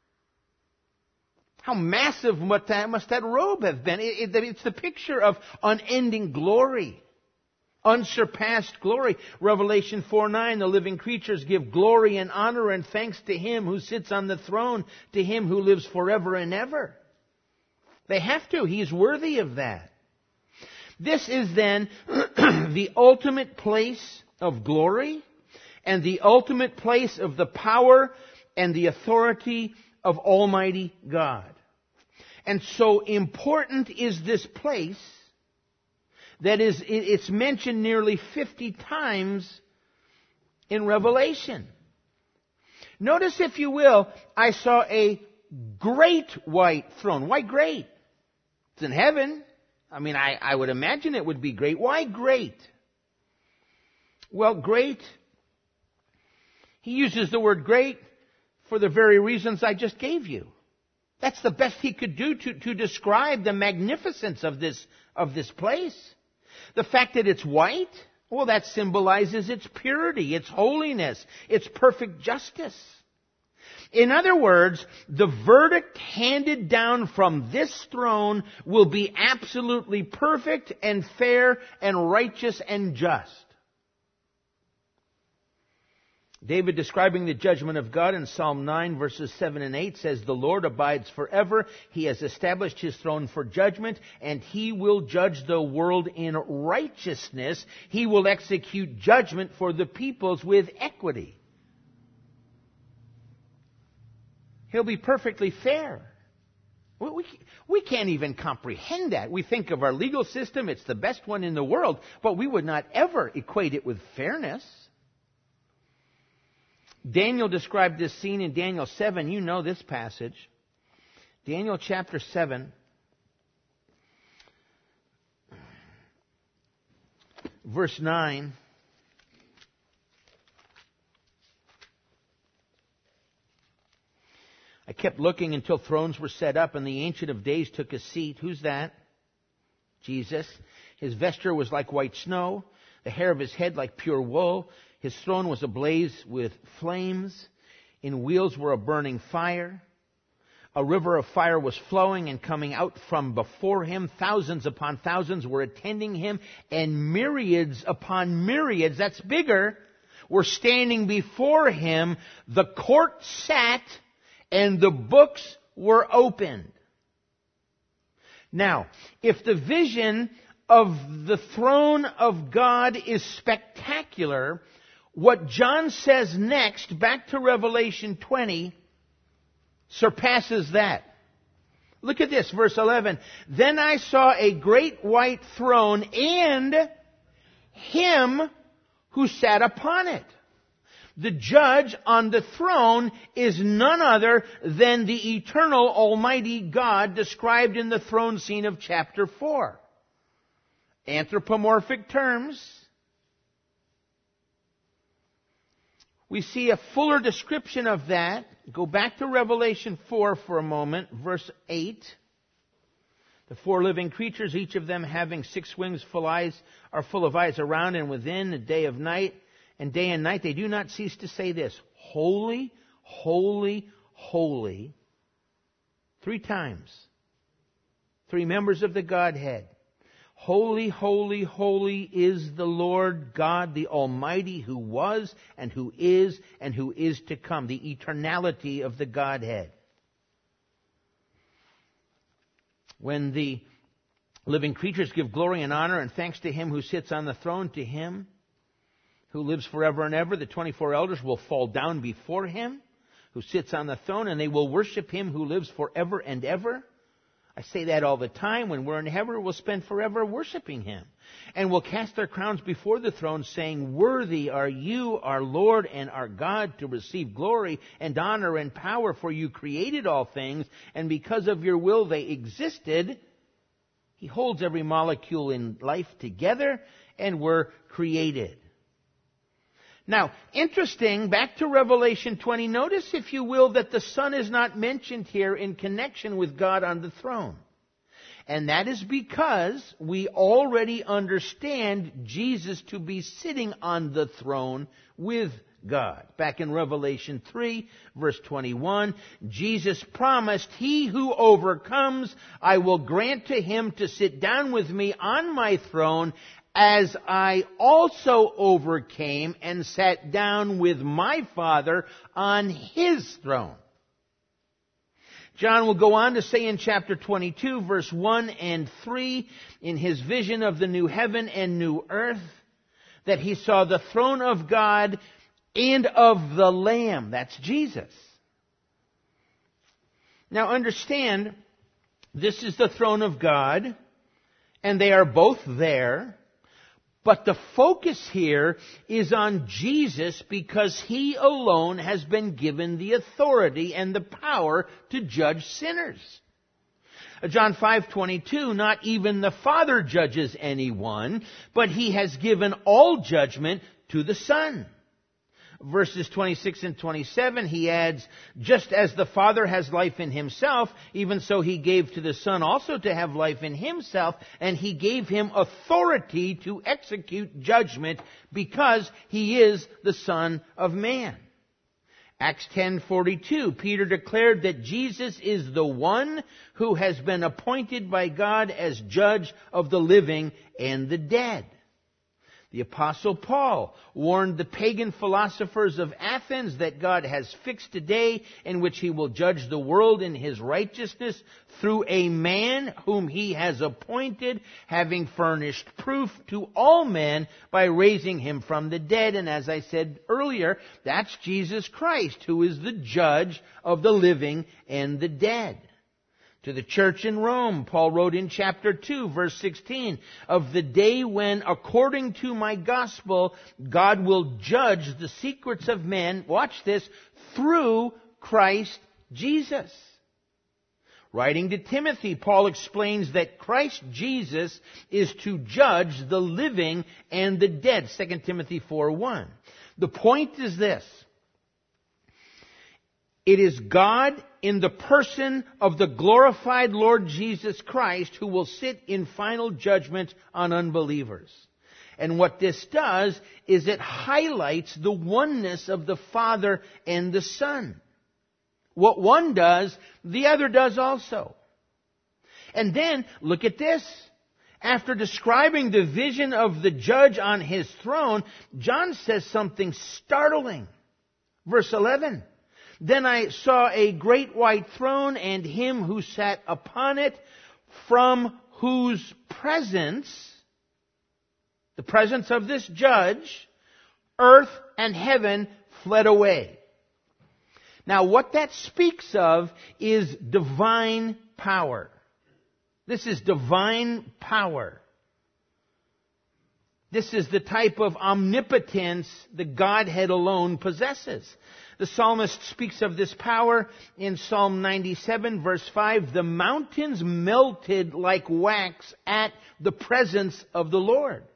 How massive must that, must that robe have been? It, it, it's the picture of unending glory. Unsurpassed glory. Revelation four nine, the living creatures give glory and honor and thanks to Him who sits on the throne, to Him who lives forever and ever. They have to. He's worthy of that. This is then the ultimate place of glory and the ultimate place of the power and the authority of Almighty God. And so important is this place that is, it's mentioned nearly fifty times in Revelation. Notice, if you will, I saw a great white throne. Why great? It's in heaven. I mean, I, I would imagine it would be great. Why great? Well, great, he uses the word great for the very reasons I just gave you. That's the best he could do to, to describe the magnificence of this, of this place. The fact that it's white, well, that symbolizes its purity, its holiness, its perfect justice. In other words, the verdict handed down from this throne will be absolutely perfect and fair and righteous and just. David, describing the judgment of God in Psalm nine, verses seven and eight, says, "The Lord abides forever. He has established His throne for judgment, and He will judge the world in righteousness. He will execute judgment for the peoples with equity." He'll be perfectly fair. We, we, we can't even comprehend that. We think of our legal system, it's the best one in the world, but we would not ever equate it with fairness. Daniel described this scene in Daniel seven. You know this passage. Daniel chapter seven. Verse nine. I kept looking until thrones were set up and the Ancient of Days took a seat. Who's that? Jesus. His vesture was like white snow, the hair of his head like pure wool. His throne was ablaze with flames. In wheels were a burning fire. A river of fire was flowing and coming out from before him. Thousands upon thousands were attending him, and myriads upon myriads, that's bigger, were standing before him. The court sat, and the books were opened. Now, if the vision of the throne of God is spectacular, what John says next, back to Revelation twenty, surpasses that. Look at this, verse eleven. "Then I saw a great white throne and Him who sat upon it." The judge on the throne is none other than the eternal Almighty God described in the throne scene of chapter four. Anthropomorphic terms. We see a fuller description of that. Go back to Revelation four for a moment, verse eight. "The four living creatures, each of them having six wings, full eyes, are full of eyes around and within, the day of night, and day and night they do not cease to say this, Holy, holy, holy." Three times. Three members of the Godhead. "Holy, holy, holy is the Lord God, the Almighty, who was and who is and who is to come." The eternality of the Godhead. When the living creatures give glory and honor and thanks to Him who sits on the throne, to Him who lives forever and ever, the twenty-four elders will fall down before Him who sits on the throne, and they will worship Him who lives forever and ever. I say that all the time. When we're in heaven, we'll spend forever worshiping Him. And we'll cast our crowns before the throne, saying, "Worthy are you, our Lord and our God, to receive glory and honor and power, for you created all things, and because of your will they existed." He holds every molecule in life together, and were created. Now, interesting, back to Revelation twenty, notice, if you will, that the Son is not mentioned here in connection with God on the throne. And that is because we already understand Jesus to be sitting on the throne with God. Back in Revelation three, verse twenty-one, Jesus promised, "He who overcomes, I will grant to him to sit down with me on my throne, as I also overcame and sat down with my Father on his throne." John will go on to say in chapter twenty-two, verse one and three, in his vision of the new heaven and new earth, that he saw the throne of God and of the Lamb. That's Jesus. Now understand, this is the throne of God, and they are both there. But the focus here is on Jesus because he alone has been given the authority and the power to judge sinners. John five twenty-two, not even the Father judges anyone, but he has given all judgment to the Son. Verses twenty-six and twenty-seven, he adds, "Just as the Father has life in himself, even so he gave to the Son also to have life in himself, and he gave him authority to execute judgment because he is the Son of Man." Acts ten forty-two, Peter declared that Jesus is the one who has been appointed by God as judge of the living and the dead. The Apostle Paul warned the pagan philosophers of Athens that God has fixed a day in which he will judge the world in his righteousness through a man whom he has appointed, having furnished proof to all men by raising him from the dead. And as I said earlier, that's Jesus Christ, who is the judge of the living and the dead. To the church in Rome, Paul wrote in chapter two, verse sixteen, "Of the day when, according to my gospel, God will judge the secrets of men," watch this, "through Christ Jesus." Writing to Timothy, Paul explains that Christ Jesus is to judge the living and the dead, Second Timothy four one. The point is this: it is God in the person of the glorified Lord Jesus Christ who will sit in final judgment on unbelievers. And what this does is it highlights the oneness of the Father and the Son. What one does, the other does also. And then, look at this. After describing the vision of the judge on his throne, John says something startling. Verse eleven. "Then I saw a great white throne and him who sat upon it, from whose presence," the presence of this judge, "earth and heaven fled away." Now what that speaks of is divine power. This is divine power. This is the type of omnipotence the Godhead alone possesses. The psalmist speaks of this power in Psalm ninety-seven, verse five. "The mountains melted like wax at the presence of the Lord."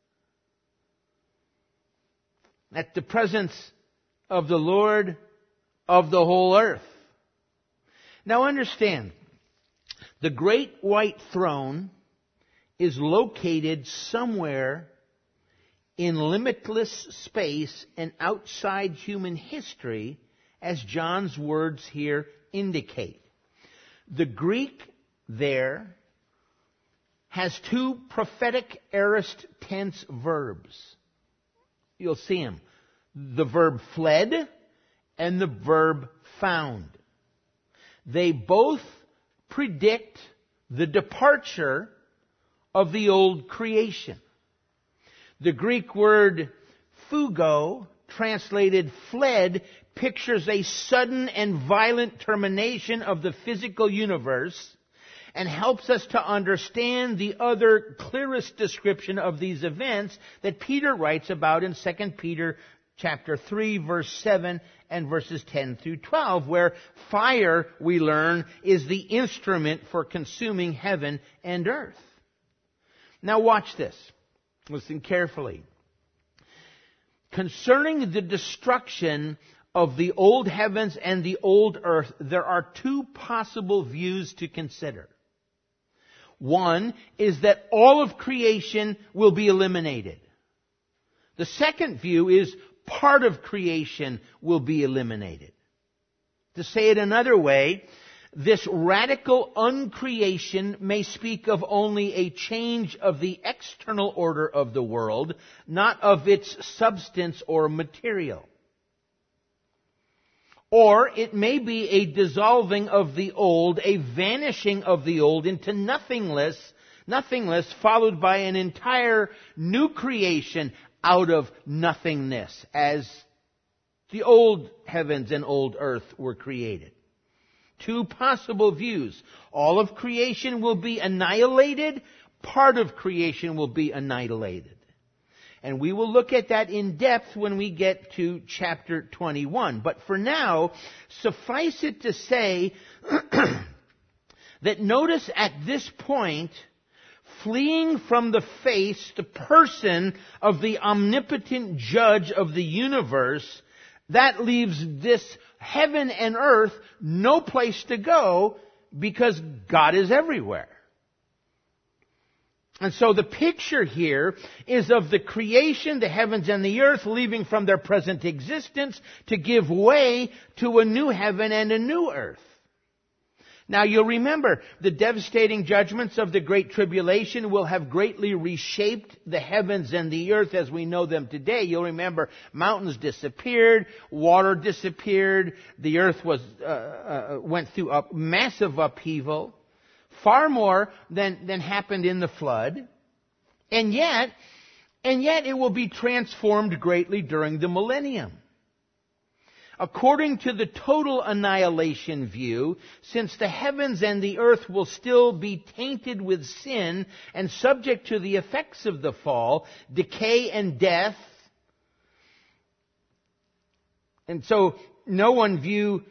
At the presence of the Lord of the whole earth. Now understand, the great white throne is located somewhere in limitless space and outside human history, as John's words here indicate. The Greek there has two prophetic aorist tense verbs. You'll see them. The verb fled and the verb found. They both predict the departure of the old creation. The Greek word fugo, translated fled, pictures a sudden and violent termination of the physical universe and helps us to understand the other clearest description of these events that Peter writes about in Second Peter chapter three, verse seven and verses ten through twelve, where fire, we learn, is the instrument for consuming heaven and earth. Now watch this. Listen carefully. concerning the destruction of the old heavens and the old earth, there are two possible views to consider. One is that all of creation will be eliminated. The second view is part of creation will be eliminated. To say it another way, this radical uncreation may speak of only a change of the external order of the world, not of its substance or material. Or it may be a dissolving of the old, a vanishing of the old into nothingness, nothingness followed by an entire new creation out of nothingness, as the old heavens and old earth were created. Two possible views. All of creation will be annihilated. Part of creation will be annihilated. And we will look at that in depth when we get to chapter twenty-one. But for now, suffice it to say that notice at this point, fleeing from the face, the person of the omnipotent judge of the universe, that leaves this heaven and earth no place to go because God is everywhere. And so the picture here is of the creation, the heavens and the earth, leaving from their present existence to give way to a new heaven and a new earth. Now you'll remember, the devastating judgments of the Great Tribulation will have greatly reshaped the heavens and the earth as we know them today. You'll remember mountains disappeared, water disappeared, the earth was uh, uh, went through a massive upheaval, far more than, than happened in the flood. And yet, and yet it will be transformed greatly during the millennium. According to the total annihilation view, since the heavens and the earth will still be tainted with sin and subject to the effects of the fall, decay and death, and so no one view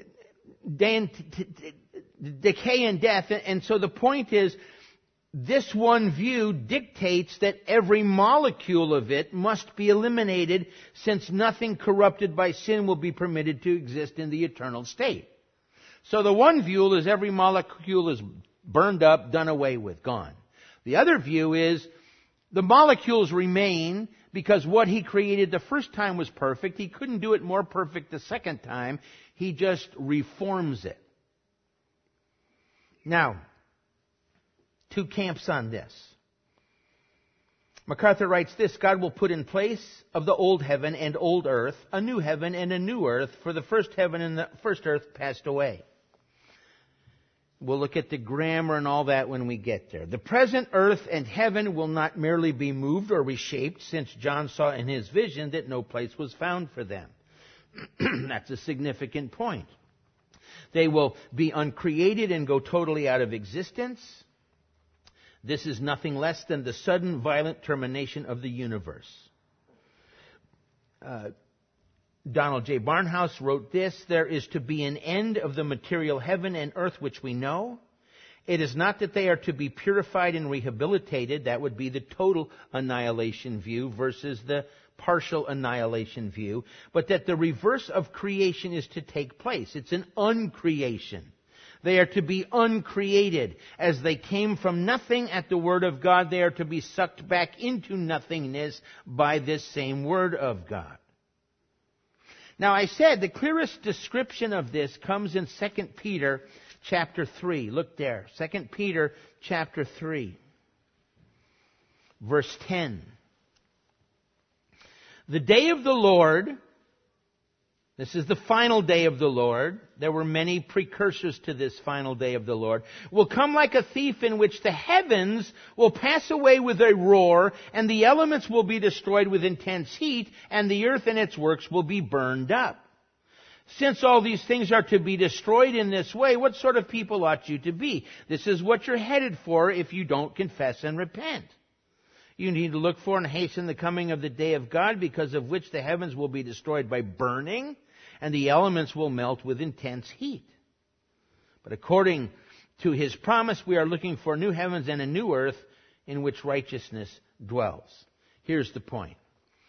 decay and death, and so the point is, this one view dictates that every molecule of it must be eliminated, since nothing corrupted by sin will be permitted to exist in the eternal state. So the one view is every molecule is burned up, done away with, gone. The other view is the molecules remain because what he created the first time was perfect. He couldn't do it more perfect the second time. He just reforms it. Now, two camps on this. MacArthur writes this: God will put in place of the old heaven and old earth a new heaven and a new earth, for the first heaven and the first earth passed away. We'll look at the grammar and all that when we get there. The present earth and heaven will not merely be moved or reshaped, since John saw in his vision that no place was found for them. That's a significant point. They will be uncreated and go totally out of existence. This is nothing less than the sudden, violent termination of the universe. Uh, Donald J. Barnhouse wrote this: there is to be an end of the material heaven and earth which we know. It is not that they are to be purified and rehabilitated. That would be the total annihilation view versus the partial annihilation view. But that the reverse of creation is to take place. It's an uncreation. They are to be uncreated. As they came from nothing at the Word of God, they are to be sucked back into nothingness by this same Word of God. Now, I said the clearest description of this comes in Second Peter chapter three. Look there. Second Peter chapter three, verse ten. The day of the Lord, this is the final day of the Lord. There were many precursors to this final day of the Lord. Will come like a thief, in which the heavens will pass away with a roar, and the elements will be destroyed with intense heat, and the earth and its works will be burned up. Since all these things are to be destroyed in this way, what sort of people ought you to be? This is what you're headed for if you don't confess and repent. You need to look for and hasten the coming of the day of God, because of which the heavens will be destroyed by burning, and the elements will melt with intense heat. But according to His promise, we are looking for new heavens and a new earth in which righteousness dwells. Here's the point.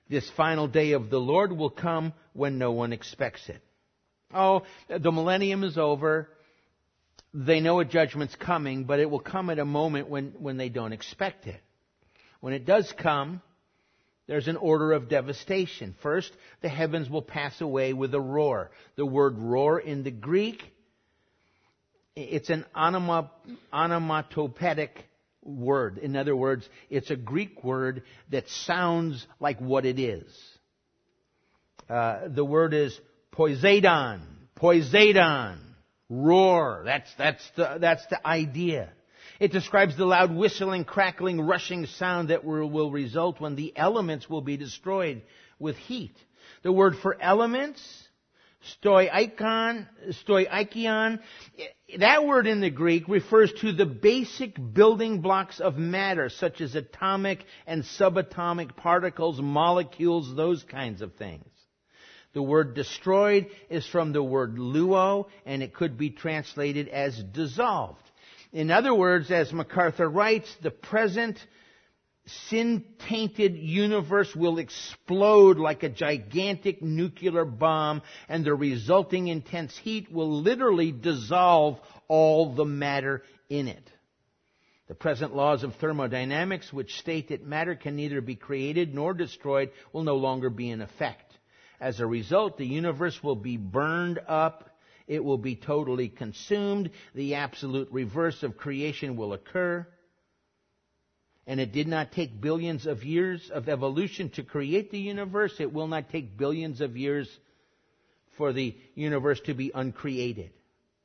This final day of the Lord will come when no one expects it. Oh, the millennium is over. They know a judgment's coming, but it will come at a moment when, when they don't expect it. When it does come, there's an order of devastation. First, the heavens will pass away with a roar. The word roar in the Greek, it's an onoma, onomatopoeic word. In other words, it's a Greek word that sounds like what it is. Uh, the word is poseidon, poseidon, roar. That's, that's the, that's the idea. It describes the loud whistling, crackling, rushing sound that will, will result when the elements will be destroyed with heat. The word for elements, stoichon, stoichion, that word in the Greek refers to the basic building blocks of matter, such as atomic and subatomic particles, molecules, those kinds of things. The word destroyed is from the word luo, and it could be translated as dissolved. In other words, as MacArthur writes, the present sin-tainted universe will explode like a gigantic nuclear bomb, and the resulting intense heat will literally dissolve all the matter in it. The present laws of thermodynamics, which state that matter can neither be created nor destroyed, will no longer be in effect. As a result, the universe will be burned up. It will be totally consumed. The absolute reverse of creation will occur. And it did not take billions of years of evolution to create the universe. It will not take billions of years for the universe to be uncreated.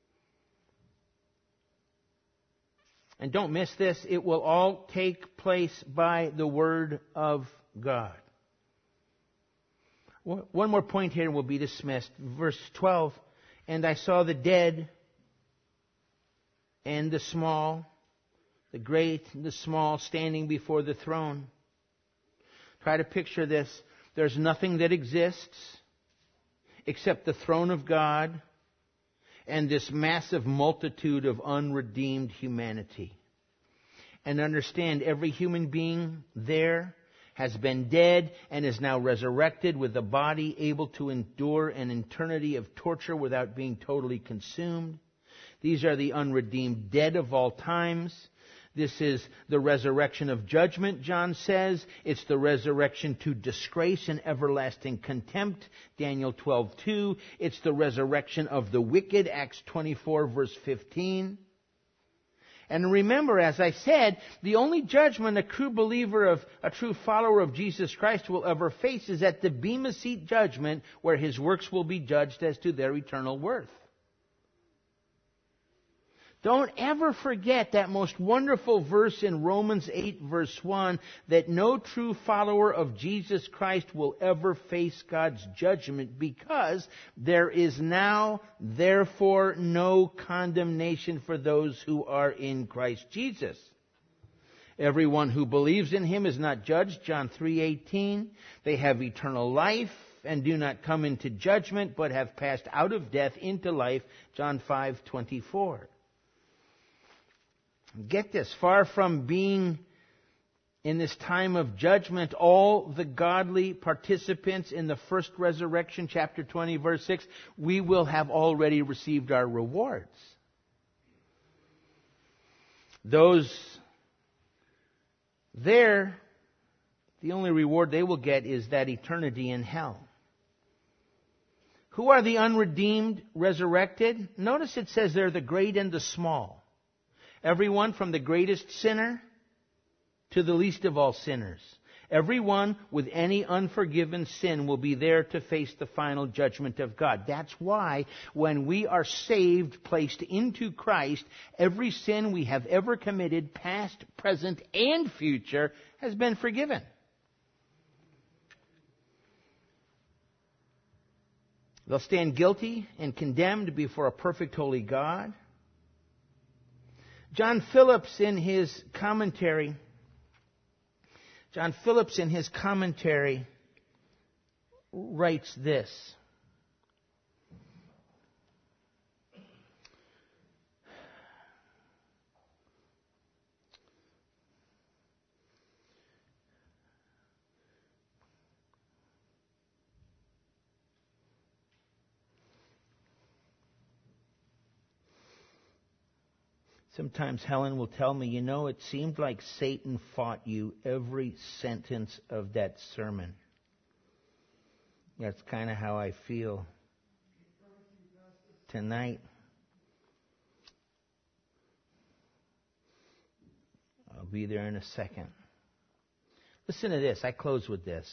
And don't miss this. It will all take place by the Word of God. One more point here and we'll be dismissed. Verse twelve. And I saw the dead and the small, the great and the small, standing before the throne. Try to picture this. There's nothing that exists except the throne of God and this massive multitude of unredeemed humanity. And understand, every human being there has been dead and is now resurrected with a body able to endure an eternity of torture without being totally consumed. These are the unredeemed dead of all times. This is the resurrection of judgment, John says. It's the resurrection to disgrace and everlasting contempt, Daniel twelve two. It's the resurrection of the wicked, Acts twenty-four, verse fifteen. And remember, as I said, the only judgment a true believer of, a true follower of Jesus Christ will ever face is at the Bema Seat judgment, where his works will be judged as to their eternal worth. Don't ever forget that most wonderful verse in Romans eight, verse one, that no true follower of Jesus Christ will ever face God's judgment, because there is now, therefore, no condemnation for those who are in Christ Jesus. Everyone who believes in Him is not judged, John three eighteen. They have eternal life and do not come into judgment, but have passed out of death into life, John five twenty-four. Get this, far from being in this time of judgment, all the godly participants in the first resurrection, chapter twenty, verse six, we will have already received our rewards. Those there, the only reward they will get is that eternity in hell. Who are the unredeemed resurrected? Notice it says they're the great and the small. Everyone from the greatest sinner to the least of all sinners. Everyone with any unforgiven sin will be there to face the final judgment of God. That's why when we are saved, placed into Christ, every sin we have ever committed, past, present, and future, has been forgiven. They'll stand guilty and condemned before a perfect holy God. John Phillips in his commentary, John Phillips in his commentary writes this. Sometimes Helen will tell me, you know, it seemed like Satan fought you every sentence of that sermon. That's kind of how I feel tonight. I'll be there in a second. Listen to this. I close with this.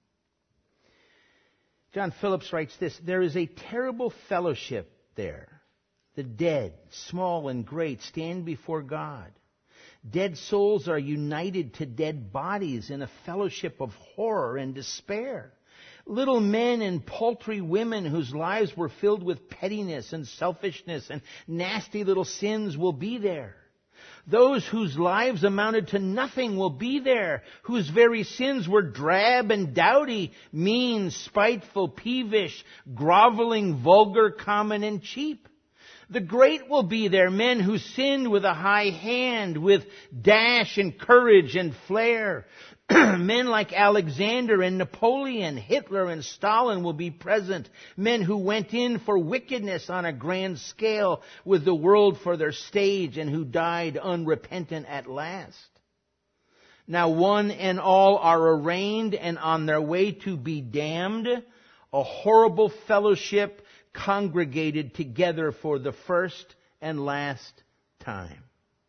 John Phillips writes this: there is a terrible fellowship there. The dead, small and great, stand before God. Dead souls are united to dead bodies in a fellowship of horror and despair. Little men and paltry women whose lives were filled with pettiness and selfishness and nasty little sins will be there. Those whose lives amounted to nothing will be there, whose very sins were drab and dowdy, mean, spiteful, peevish, groveling, vulgar, common, and cheap. The great will be there, men who sinned with a high hand, with dash and courage and flair. Men like Alexander and Napoleon, Hitler and Stalin will be present. Men who went in for wickedness on a grand scale with the world for their stage and who died unrepentant at last. Now one and all are arraigned and on their way to be damned. A horrible fellowship congregated together for the first and last time.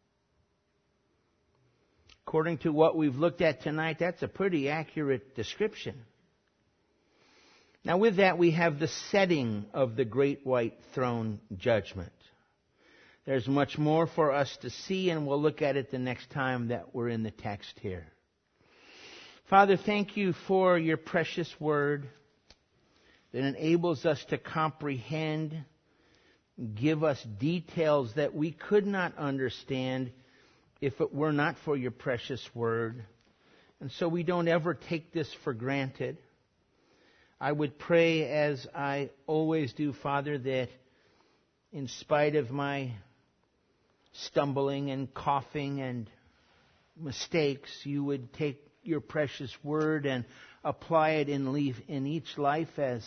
According to what we've looked at tonight, that's a pretty accurate description. Now with that, we have the setting of the great white throne judgment. There's much more for us to see, and we'll look at it the next time that we're in the text here. Father, thank you for your precious word that enables us to comprehend, give us details that we could not understand if it were not for your precious word. And so we don't ever take this for granted. I would pray, as I always do, Father, that in spite of my stumbling and coughing and mistakes, you would take your precious word and apply it in, leaf, in each life as,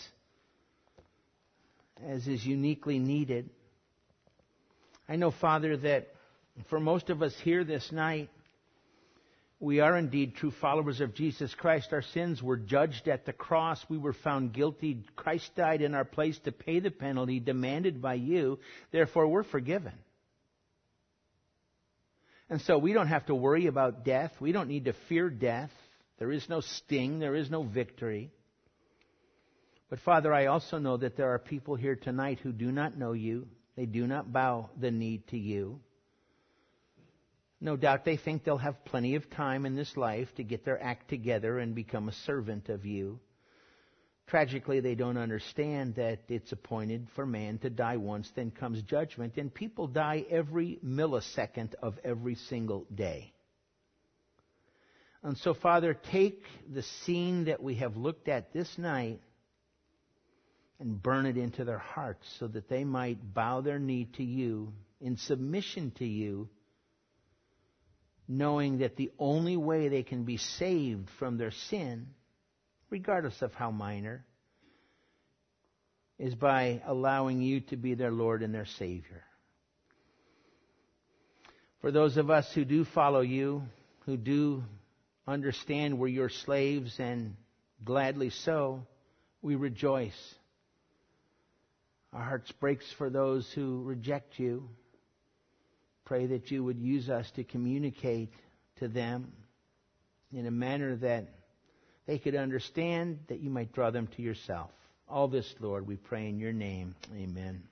as is uniquely needed. I know, Father, that for most of us here this night, we are indeed true followers of Jesus Christ. Our sins were judged at the cross. We were found guilty. Christ died in our place to pay the penalty demanded by you. Therefore, we're forgiven. And so we don't have to worry about death. We don't need to fear death. There is no sting. There is no victory. But Father, I also know that there are people here tonight who do not know you. They do not bow the knee to you. No doubt they think they'll have plenty of time in this life to get their act together and become a servant of you. Tragically, they don't understand that it's appointed for man to die once, then comes judgment, and people die every millisecond of every single day. And so, Father, take the scene that we have looked at this night and burn it into their hearts so that they might bow their knee to you in submission to you, knowing that the only way they can be saved from their sin, regardless of how minor, is by allowing you to be their Lord and their Savior. For those of us who do follow you, who do understand we're your slaves, and gladly so, we rejoice. Our hearts breaks for those who reject you. Pray that you would use us to communicate to them in a manner that they could understand, that you might draw them to yourself. All this, Lord, we pray in your name. Amen.